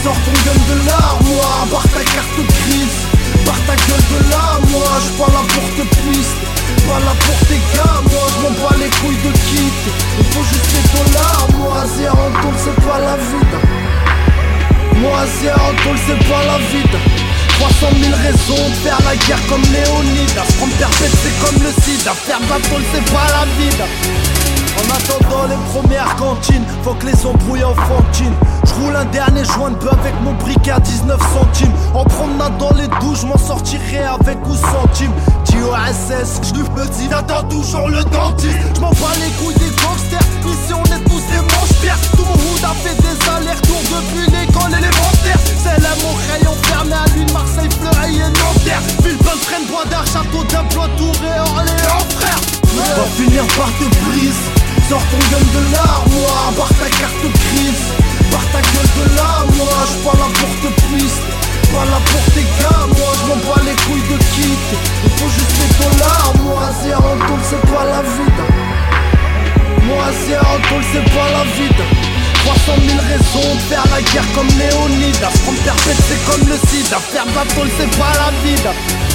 Sors ton gun de l'armoire, barre ta carte grise. Barre ta gueule de là, moi je pas là pour te piste. Pas là pour tes gars, moi je m'en bats les couilles de kit. Il faut juste les dollars, moi c'est en tôle, c'est pas la vide. Moi c'est en tôle, c'est pas la vide. 300 000 raisons de faire la guerre comme Léonide. À se prendre perpète c'est comme le sida. Faire de la tôle c'est pas la vide. En attendant les premières cantines, faut que les embrouilles enfantines. J'roule un dernier joint de bœuf avec mon briquet à 19 centimes. En promenade dans les douches, j'm'en sortirai avec ou centimes. DOSS, j'lui me dis, t'attends toujours le dentiste. J'm'en bats les couilles des gangsters, ici on est tous des manches-pierres. Tout mon hood a fait des allers-retours depuis l'école élémentaire. C'est là mon rayon fermé à lui de Marseille, Fleureuil et Nanterre. Villeurbanne, Fresnes, Bois d'Arc, Château d'Amplois, Touré, Orléans, frère. Va finir par te briser. Sors ton gun de l'armoire, barre ta carte grise. Barre ta gueule de là, moi j'suis pas là pour te piste. Pas là pour tes gars, moi j'm'en bats les couilles de kit. Il faut juste les dollars, moi c'est en tôle, c'est pas la vide. Moi c'est en tôle, c'est pas la vide. 300 000 raisons de faire la guerre comme Léonide. À se prendre perpète c'est comme le sida. Faire de la tôle c'est pas la vide.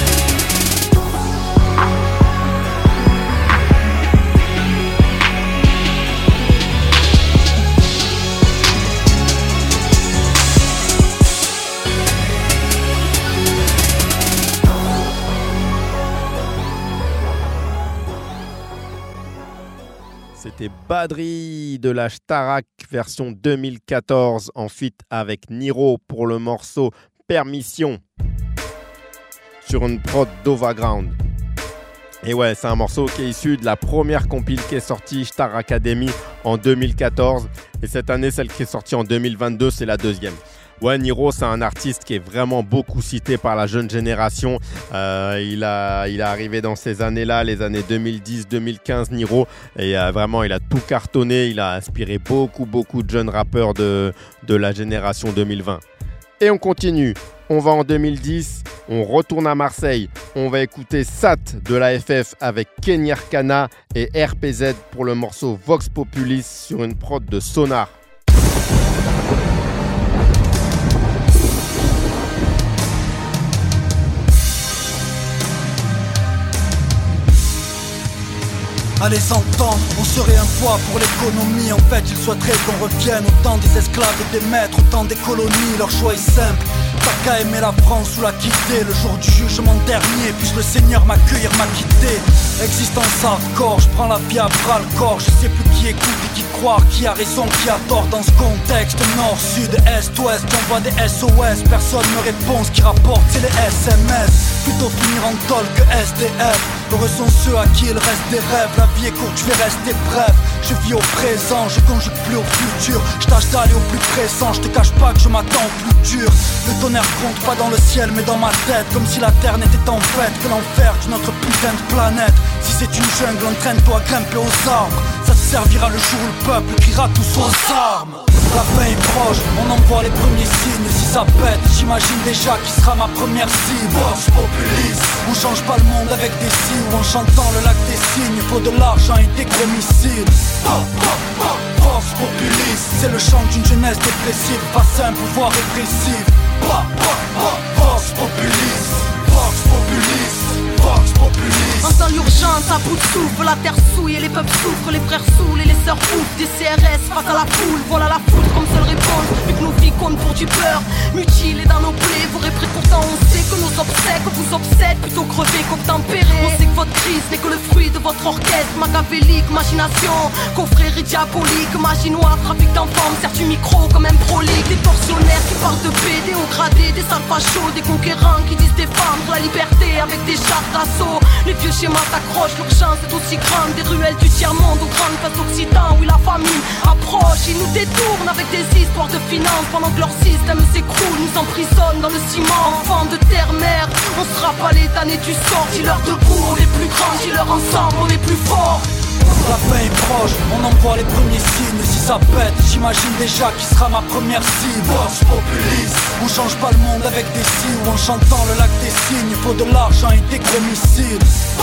C'était Badri de la Starak version 2014 en feat avec Niro pour le morceau Permission sur une prod d'Overground. Et ouais, c'est un morceau qui est issu de la première compile qui est sortie Star Academy en 2014 et cette année celle qui est sortie en 2022 c'est la deuxième. Ouais, Niro, c'est un artiste qui est vraiment beaucoup cité par la jeune génération. Il est arrivé dans ces années-là, les années 2010-2015, Niro. Et vraiment, il a tout cartonné. Il a inspiré beaucoup de jeunes rappeurs de la génération 2020. Et on continue. On va en 2010. On retourne à Marseille. On va écouter Sat de l'AFF avec Kenny Arcana et RPZ pour le morceau Vox Populis sur une prod de Sonar. À les entendre, on serait un poids pour l'économie. En fait, ils souhaiteraient qu'on revienne au temps des esclaves et des maîtres, au temps des colonies. Leur choix est simple, t'as qu'à aimer la France ou la quitter. Le jour du jugement dernier, puisse le Seigneur m'accueillir, m'acquitter. Existence hardcore, je prends la vie à bras le corps. Je sais plus qui écoute et qui croire, qui a raison, qui a tort dans ce contexte. Nord, sud, est, ouest, j'envoie des SOS. Personne me répond, ce qui rapporte c'est les SMS. Plutôt finir en tôle que SDF. Heureux sont ceux à qui il reste des rêves. La vie est courte, je vais rester bref. Je vis au présent, je conjugue plus au futur. Je tâche d'aller au plus pressant, je te cache pas que je m'attends au plus dur. Le tonnerre compte pas dans le ciel mais dans ma tête. Comme si la terre n'était en fait que l'enfer d'une autre putain de planète. Si c'est une jungle, entraîne-toi à grimper aux arbres. Ça te servira le jour où le peuple criera tous aux armes. La fin est proche, on envoie les premiers signes. Si ça pète, j'imagine déjà qui sera ma première cible. Vox Populis, on change pas le monde avec des signes. Ou en chantant le lac des signes, faut de l'argent et des gros missiles. Vox Populis, c'est le chant d'une jeunesse dépressive face à un pouvoir répressif. Vox Populis, Vox Populis, Vox Populis. Entends l'urgence à bout de souffle, la terre souille et les peuples souffrent, les frères saoulent et les sœurs bouffent. Des CRS face à la foule, voilà la foudre comme seule réponse. Vu que nos vies comptent pour du beurre, mutilés dans nos plaies, vous réprétez pourtant on sait que nos obsèques vous obsèdent, plutôt crever qu'obtempérer. On sait que votre crise n'est que le fruit de votre orchestre machiavélique, machination, confrérie diabolique, magie noire, trafic d'enfants, sert du micro comme un prolique. Des tortionnaires qui parlent de paix, des hauts gradés, des sales fachos, des conquérants qui disent défendre la liberté avec des chars d'assaut. Les vieux schémas s'accrochent, l'urgence est aussi grande. Des ruelles du tiers-monde aux grandes places d'Occident, oui la famine approche. Ils nous détournent avec des histoires de finances pendant que leur système s'écroule, nous emprisonnent dans le ciment. Enfants de terre-mère, on sera pas les damnés du sort. Dis-leur debout, on est plus grands, dis-leur ensemble, on est plus forts. La fin est proche, on envoie les premiers signes. Si ça pète, j'imagine déjà qui sera ma première cible. Vox Populis, on change pas le monde avec des signes. Ou en chantant le lac des signes, faut de l'argent et des gros missiles.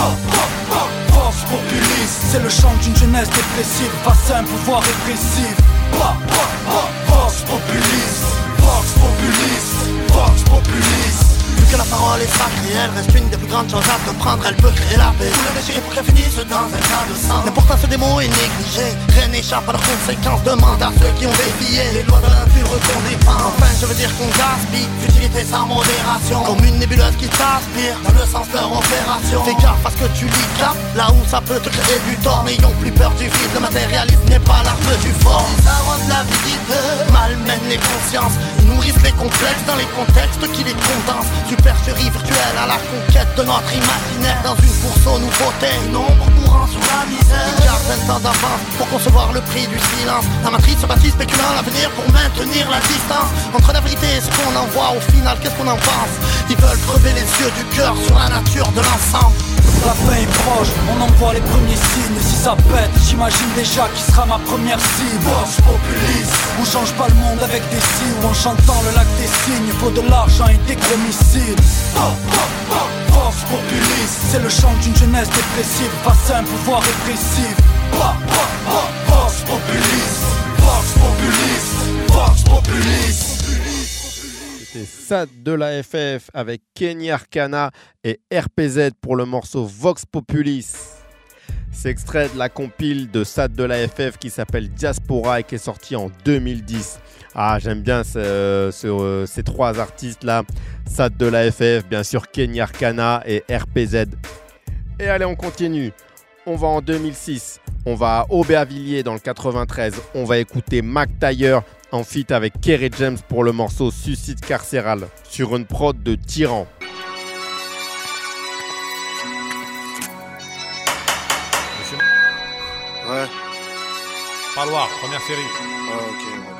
Vox Populis, c'est le chant d'une jeunesse dépressive face à un pouvoir répressif. Vox Populis, Vox populiste, Vox populiste. Vu que la parole est sacrée, elle reste une des plus grandes choses à te prendre. Elle peut créer la paix, tout le déchiré pour qu'elle finisse dans un tas de sang. L'importance des mots est négligée, rien n'échappe à leurs conséquences. Demande à ceux qui ont défié les lois de l'impur qu'on défend. Enfin je veux dire qu'on gaspille, futilité sans modération. Comme une nébuleuse qui t'aspire dans le sens de leur opération. Fais gaffe parce que tu lis cap, là où ça peut te créer du tort. N'ayons plus peur du vide, le matérialisme n'est pas l'arme du fort. Ils arrosent la vie, malmènent les consciences. Ils nourrissent les complexes dans les contextes qui les condensent. Supercherie virtuelle à la conquête de notre imaginaire. Dans une course aux nouveautés, nombre courant sur la misère. Ils gardent un temps d'avance pour concevoir le prix du silence. La matrice se bâtit spéculant l'avenir pour maintenir la distance. Entre la vérité et ce qu'on en voit, au final qu'est-ce qu'on en pense? Ils veulent crever les yeux du cœur sur la nature de l'ensemble. La fin est proche, on en voit les premiers signes. Si ça pète, j'imagine déjà qui sera ma première cible. Vox populiste. On change pas le monde avec des signes ou en chantant le lac des signes. Faut de l'argent et des gros missiles. Vox populiste. C'est le chant d'une jeunesse dépressive face à un pouvoir répressif. Vox populiste, Vox populiste, Vox populiste. C'est SAD de la FF avec Kenny Arcana et RPZ pour le morceau Vox Populis. C'est extrait de la compile de SAD de la FF qui s'appelle Diaspora et qui est sorti en 2010. Ah, j'aime bien ces trois artistes-là. SAD de la FF, bien sûr Kenny Arcana et RPZ. Et allez, on continue. On va en 2006. On va à Aubervilliers dans le 93. On va écouter Mac Taylor en feat avec Kerry James pour le morceau Suicide Carcéral sur une prod de Tyran. Ouais. Parloir, première série. Ah, ok,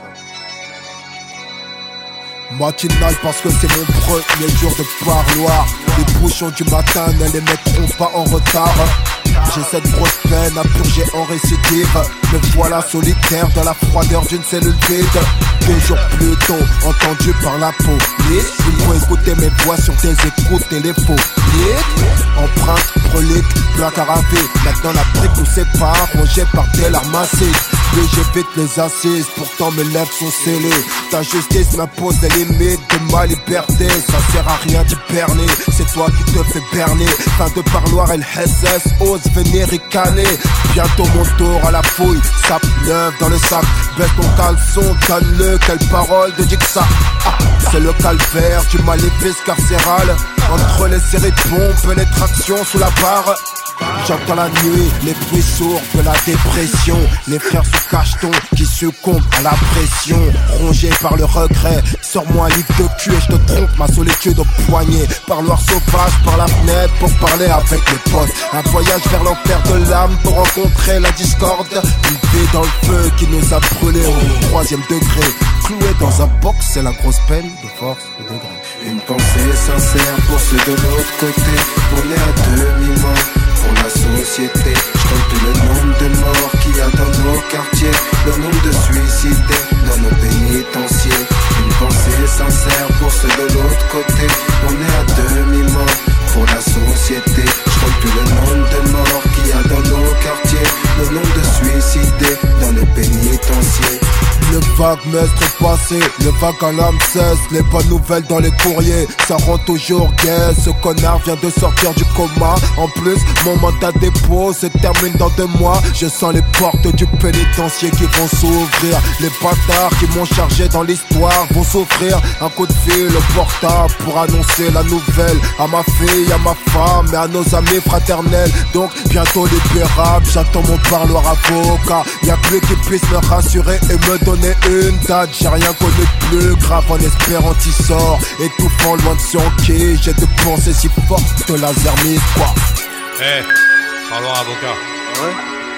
d'accord. Matinal parce que c'est mon premier jour de parloir. Les bouchons du matin ne les mettront pas en retard. J'ai cette grosse peine à purger en récidive. Me voilà solitaire dans la froideur d'une cellule vide. 2 jours plus tôt, entendu par la police. Il faut écouter mes voix sur tes écoutes téléphoniques. Empreinte, prolique, placard à vie. Maintenant la brique nous sépare, rongée par des larmes massives. Mais j'évite les assises, pourtant mes lèvres sont scellées. Ta justice m'impose des limites de ma liberté. Ça sert à rien d'y berner, c'est toi qui te fais berner. Fin de parloir, LSS ose venir ricaner. Bientôt mon tour à la fouille, sape neuve dans le sac. Baisse ton caleçon, donne-le, quelle parole de dire que ça. C'est le calvaire du maléfice carcéral. Entre les séries de bombes, pénétration sous la barre. J'entends la nuit, les bruits sourds de la dépression. Les frères sous cacheton qui succombent à la pression. Rongé par le regret, sors-moi un livre de cul et je te trompe ma solitude au poignet. Parloir sauvage par la fenêtre pour parler avec mes potes. Un voyage vers l'enfer de l'âme pour rencontrer la discorde. Une vie dans le feu qui nous a brûlés au 3e degré. Cloué dans un box, c'est la grosse peine de force de degré. Une pensée sincère pour ceux de l'autre côté. On est à demi-mort pour la société. Je compte le nombre de morts qu'il y a dans nos quartiers, le nombre de suicidés dans nos pénitenciers. Une pensée sincère pour ceux de l'autre côté. On est à demi-mort pour la société. Je compte le nombre de morts qu'il y a dans nos quartiers, le nombre de suicidés dans nos pénitenciers. Le vague mestre passé, le vague à l'âme cesse. Les bonnes nouvelles dans les courriers, ça rend toujours gai. Ce connard vient de sortir du coma. En plus, mon mandat de dépôt se termine dans 2 mois. Je sens les portes du pénitencier qui vont s'ouvrir. Les bâtards qui m'ont chargé dans l'histoire vont s'offrir un coup de fil au portable pour annoncer la nouvelle à ma fille, à ma femme et à nos amis fraternels. Donc bientôt libérable, j'attends mon parloir avocat. Y'a que lui qui puisse me rassurer et me donner une date. J'ai rien connu de plus grave en espérant qu'il sort. Étouffant loin de son quai, j'ai de pensées si fortes que laser mise quoi. Eh, parlons avocat. Ouais.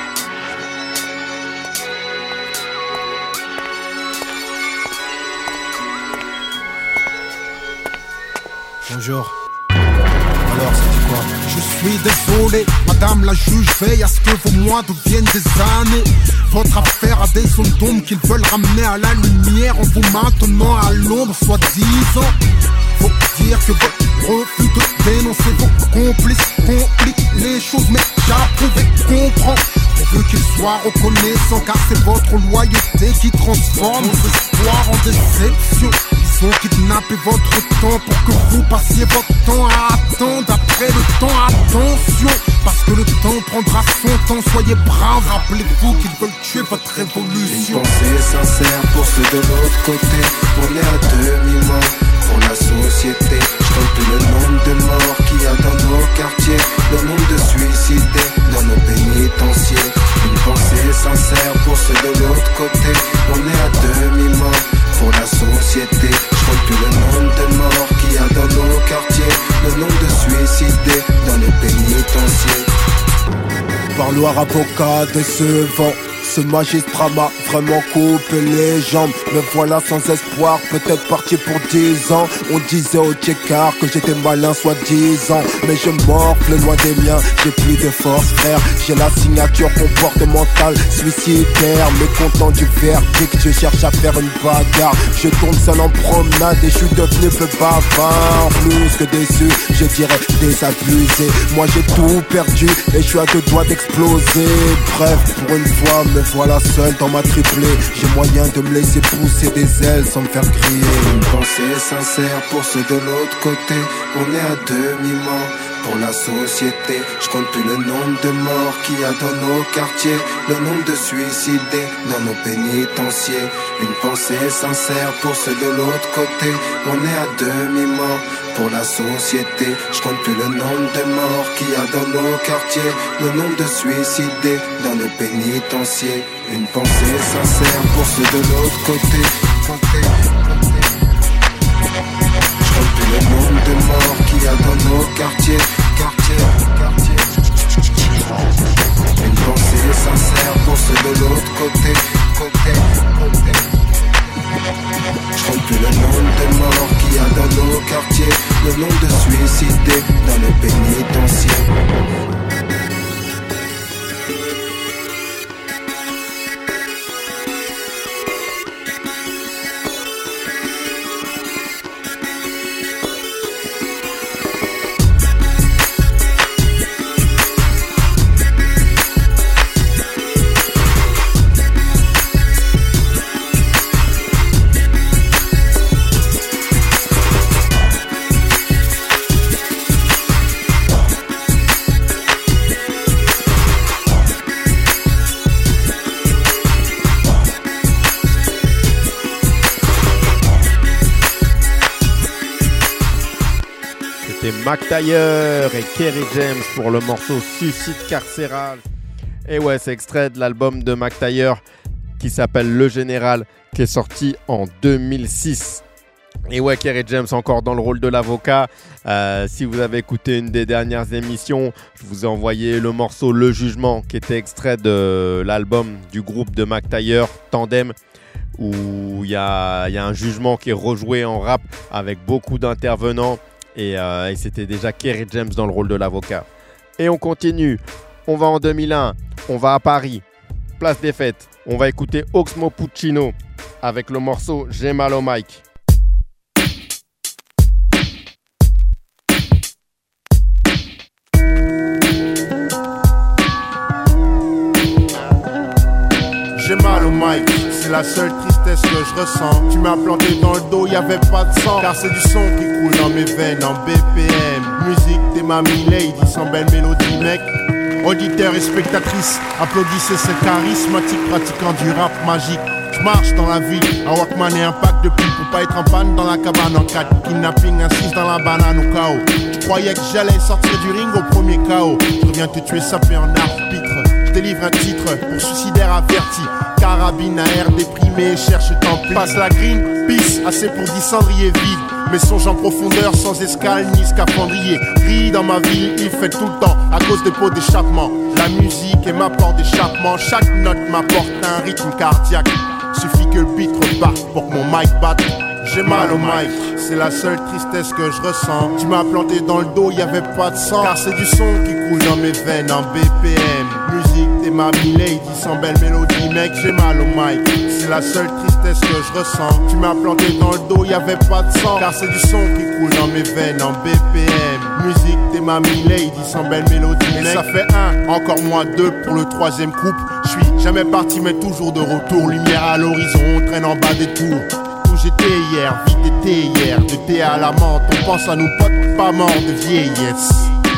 Bonjour. Alors, c'était quoi? Je suis désolé, madame la juge veille à ce que vos mois deviennent des années. Votre affaire a des symptômes qu'ils veulent ramener à la lumière en vous maintenant à l'ombre, soi-disant. Faut dire que votre refus de dénoncer vos complices complique les choses, mais j'approuve et comprends Pourvu qu'il soit reconnaissant, car c'est votre loyauté qui transforme vos espoirs en déception. Ils ont kidnappé votre temps pour que vous passiez votre temps à attendre. Après le temps, attention, parce que le temps prendra son temps. Soyez braves, rappelez-vous qu'ils veulent tuer votre révolution. Une pensée sincère pour ceux de l'autre côté. On est à demi-mort pour la société. Je compte le nombre de morts qu'il y a dans nos quartiers, le nombre de suicidés dans nos pénitenciers. Une pensée sincère pour ceux de l'autre côté. On est à demi-mort pour la société. Je compte le nombre de morts qu'il y a dans nos quartiers, le nombre de suicidés dans les pénitenciers. Parloir avocat décevant, ce magistrat m'a vraiment coupé les jambes. Me voilà sans espoir, peut-être parti pour 10 ans. On disait au Tchekar que j'étais malin soi-disant, mais je morfle loin des miens, j'ai plus de force frère. J'ai la signature comportementale suicidaire. Mécontent du verdict, je cherche à faire une bagarre. Je tourne seul en promenade et je suis devenu peu bavard. Plus que déçu, je dirais désabusé. Moi j'ai tout perdu et je suis à deux doigts d'exploser. Bref, pour une fois me voilà seul dans ma triplée. J'ai moyen de me laisser pousser des ailes sans me faire crier. Une pensée sincère pour ceux de l'autre côté. On est à demi-mort pour la société. Je compte plus le nombre de morts qu'il y a dans nos quartiers, le nombre de suicidés dans nos pénitenciers. Une pensée sincère pour ceux de l'autre côté. On est à demi-mort pour la société. Je compte plus le nombre de morts qu'il y a dans nos quartiers, le nombre de suicidés dans nos pénitenciers. Une pensée sincère pour ceux de l'autre côté. Je compte plus le nombre de morts qu'il y a dans nos quartiers. Une pensée sincère pour ceux de l'autre côté. Je compte plus le nombre de morts qu'il y a dans nos quartiers, le nombre de suicidés dans les pénitenciers. Mac Taylor et Kerry James pour le morceau Suicide Carcéral. Et ouais, c'est extrait de l'album de Mac Taylor qui s'appelle Le Général, qui est sorti en 2006. Et ouais, Kerry James encore dans le rôle de l'avocat. Si vous avez écouté une des dernières émissions, je vous ai envoyé le morceau Le Jugement, qui était extrait de l'album du groupe de Mac Taylor, Tandem, où il y a un jugement qui est rejoué en rap avec beaucoup d'intervenants. Et c'était déjà Kerry James dans le rôle de l'avocat. Et on continue. On va en 2001. On va à Paris. Place des Fêtes. On va écouter Oxmo Puccino avec le morceau J'ai mal au mic. J'ai mal au mic, c'est la seule tristesse que je ressens. Tu m'as planté dans le dos, y'avait pas de sang. Car c'est du son qui coule dans mes veines en BPM. Musique des Mamie Lady, sans belle mélodie mec. Auditeurs et spectatrices, applaudissez ce charismatique pratiquant du rap magique. Je marche dans la ville, un Walkman et un pack de pipes pour pas être en panne dans la cabane en 4. Kidnapping, assise dans la banane au chaos. Je croyais que j'allais sortir du ring au premier chaos. Je reviens te tuer sapé en arbitre. Je délivre un titre pour suicidaire averti. Carabine à air déprimé, cherche tant pis. Passe la green, peace, assez pour 10 cendriers vides. Mes songes en profondeur, sans escale ni scaphandrier. Gris dans ma ville, il fait tout le temps à cause des pots d'échappement. La musique est ma porte d'échappement. Chaque note m'apporte un rythme cardiaque. Suffit que le beat reparte pour que mon mic batte. j'ai mal au mic. C'est la seule tristesse que je ressens. Tu m'as planté dans le dos, y'avait pas de sang. Car c'est du son qui coule dans mes veines en BPM. Musique, t'es ma lady, sans belle mélodie. Mec, j'ai mal au mic. C'est la seule tristesse que je ressens. Tu m'as planté dans le dos, y'avait pas de sang. Car c'est du son qui coule dans mes veines en BPM. Musique, t'es ma lady, sans belle mélodie. Et ça fait 1, encore moins 2 pour le 3e couple. Je suis jamais parti mais toujours de retour. Lumière à l'horizon, on traîne en bas des tours. Où j'étais hier, vite été hier. De thé à la menthe, on pense à nos potes pas morts de vieillesse.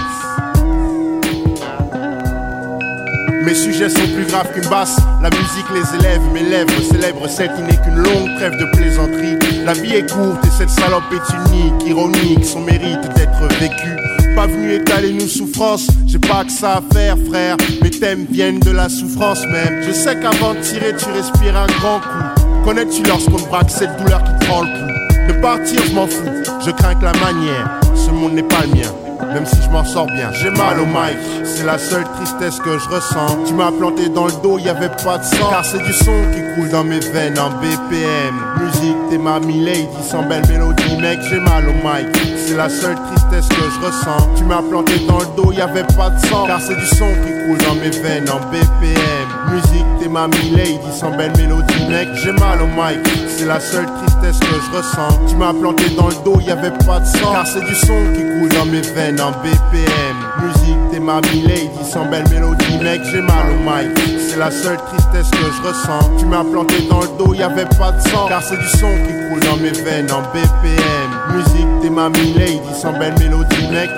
Mes sujets sont plus graves qu'une basse. La musique les élève, mes lèvres célèbrent celle qui n'est qu'une longue trêve de plaisanterie. La vie est courte et cette salope est unique, ironique, son mérite d'être vécu. Pas venu étaler nos souffrances, j'ai pas que ça à faire frère. Mes thèmes viennent de la souffrance même. Je sais qu'avant de tirer tu respires un grand coup. Connais-tu lorsqu'on te braque cette douleur qui te prend le pouls? De partir je m'en fous, je crains que la manière. Ce monde n'est pas le mien, même si je m'en sors bien. J'ai mal au mic, c'est la seule tristesse que je ressens. Tu m'as planté dans le dos, y'avait pas de sang. Car c'est du son qui coule dans mes veines en BPM. Musique, t'es ma lady, sans belle mélodie. Mec, j'ai mal au mic, c'est la seule tristesse que je ressens. Tu m'as planté dans le dos, y'avait pas de sang. Car c'est du son qui coule dans mes veines en BPM. Musique, t'es ma lady, sans belle mélodie. Mec, j'ai mal au mic, c'est la seule tristesse que je ressens. Tu m'as planté dans le dos, y'avait pas de sang. Car c'est du son qui coule dans mes veines en BPM. Musique, t'es ma lady, sans belle mélodie. Mec, j'ai mal au mic, c'est la seule tristesse que je ressens. Tu m'as planté dans le dos, y'avait pas de sang. Car c'est du son qui coule dans mes veines en BPM. Musique, t'es ma lady, sans belle mélodie. Mec.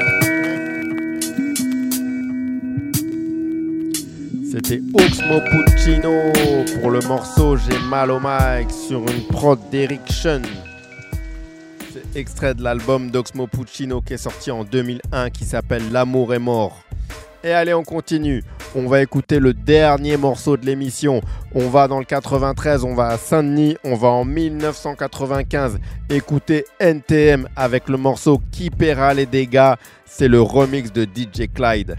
C'était Oxmo Puccino pour le morceau J'ai mal au mic sur une prod d'Eric Sean. C'est extrait de l'album d'Oxmo Puccino qui est sorti en 2001 qui s'appelle L'amour est mort. Et allez, on continue. On va écouter le dernier morceau de l'émission. On va dans le 93, on va à Saint-Denis, on va en 1995 écouter NTM avec le morceau Qui paiera les dégâts. C'est le remix de DJ Clyde.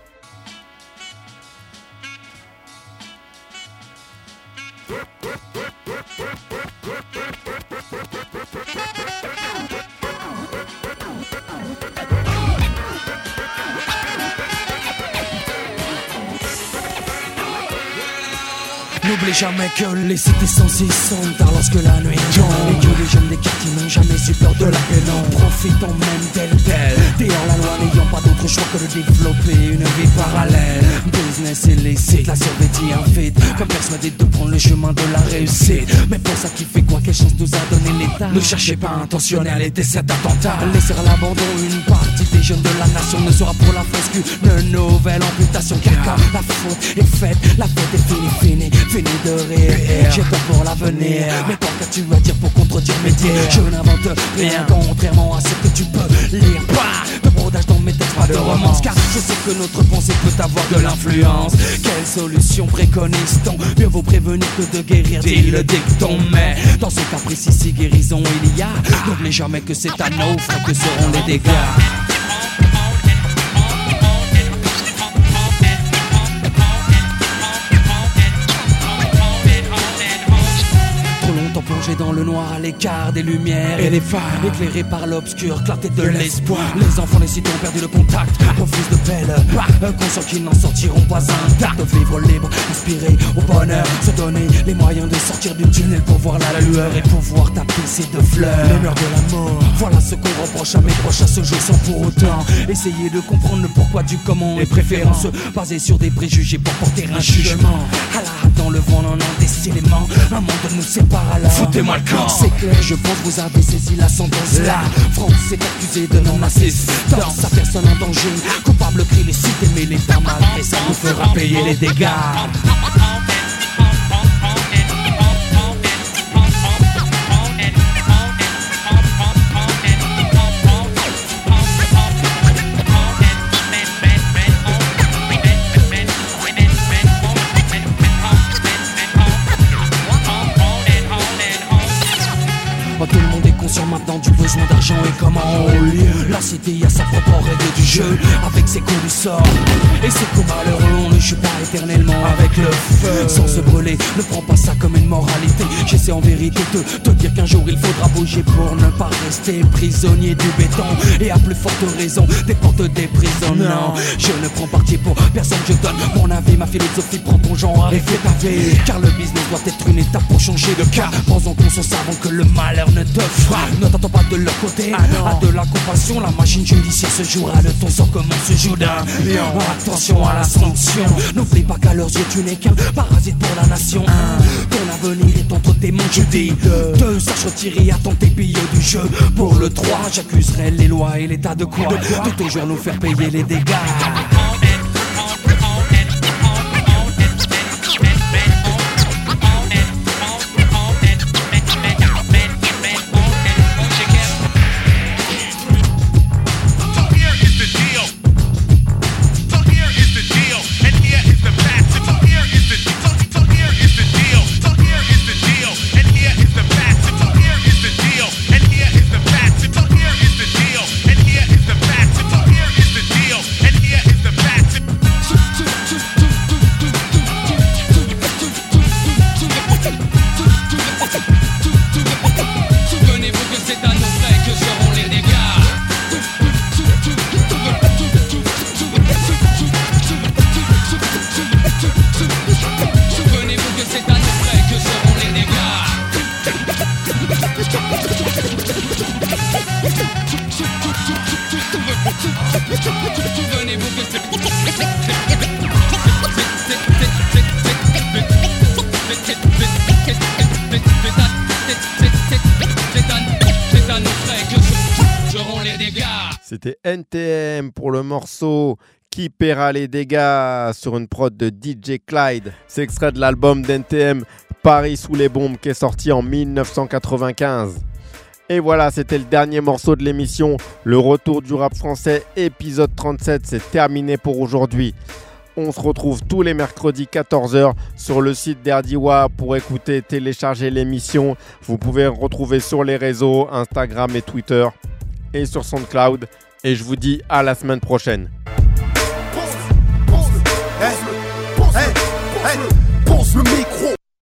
N'oublie jamais que les cités sont si sombres tard lorsque la nuit tombe. Et que les jeunes des quartiers n'ont jamais eu peur de la pénombre. Profitons même tel tel. Dehors la loi n'ayant pas d'autre choix que de développer une vie parallèle. Business illicite, la survêtie infide. Comme persuadé de prendre le chemin de la réussite. Mais pour ça qui fait quoi, quelle chance nous a donné l'État? Ne cherchez pas intentionnel et cet attentat. Laisser à l'abandon une partie des jeunes de la nation ne sera pour la France qu'une nouvelle amputation. Car la faute est faite, la fête est finie. Fini de rire, j'ai peur pour l'avenir. Mais quand qu'as-tu à dire pour contredire mes dires? Je n'invente rien, contrairement à ce que tu peux lire. Pas de brodage dans mes textes, pas de romance. Car je sais que notre pensée peut avoir de l'influence. Quelle solution préconise-t-on? Mieux vaut prévenir que de guérir, dit le dicton. Mais dans ce cas précis, si guérison il y a, n'oublie jamais que c'est à nos frères que seront les dégâts. Plongé dans le noir à l'écart des lumières et des phares, éclairés par l'obscur, clarté de l'espoir. Les enfants des cités ont perdu le contact, refusent de belle, conscients qu'ils n'en sortiront pas intacts. De vivre libre, inspiré au bonheur, se donner les moyens de sortir du tunnel pour voir la lueur et pouvoir tapisser de fleurs les murs de la mort. Voilà ce qu'on reproche à mes proches à ce jeu sans pour autant essayer de comprendre le pourquoi du comment et préférant se baser sur des préjugés pour porter un jugement. À la hâte dans le vent, non, décidément, un monde nous sépare alors. Foutez-moi le camp. C'est clair, je pense que vous avez saisi la sentence. La France est accusée de non-assistance. Sa personne en danger, coupable crie les cités, mais l'État malgré ça nous fera payer les dégâts. Tout le monde est conscient maintenant du besoin d'argent et comment on lieu. La cité a sa propre règle du jeu, avec ses coups du sort et ses coups malheureux. On ne je suis pas éternellement avec le feu. Sans se brûler, ne prends pas ça comme une moralité. J'essaie en vérité de te dire qu'un jour il faudra bouger pour ne pas rester prisonnier du béton. Et à plus forte raison, des portes des prisons. Non, je ne prends parti pour personne, je donne mon avis. Ma philosophie, prend ton genre et fais ta vie. Car le business doit être une étape pour changer de cas. Prends-en conscience avant que le malheur ne te frappe. Ne t'attends pas de leur côté, à de la compassion. La machine judiciaire se jouera de ton sang comme on se joue d'un lion. Attention à la sanction, n'oublie pas qu'à leurs yeux tu n'es qu'un parasite pour la nation. Ton avenir est entre tes mains, je dis. 2, sache retirer à ton pilleux du jeu. Pour le 3, j'accuserai les lois et l'état de quoi de toujours nous faire payer les dégâts. C'était NTM pour le morceau Qui paiera les dégâts sur une prod de DJ Clyde. C'est extrait de l'album d'NTM Paris sous les bombes qui est sorti en 1995. Et voilà, c'était le dernier morceau de l'émission. Le retour du rap français, épisode 37, c'est terminé pour aujourd'hui. On se retrouve tous les mercredis 14h sur le site d'Erdiwa pour écouter, télécharger l'émission. Vous pouvez retrouver sur les réseaux, Instagram et Twitter et sur SoundCloud. Et je vous dis à la semaine prochaine. Hey.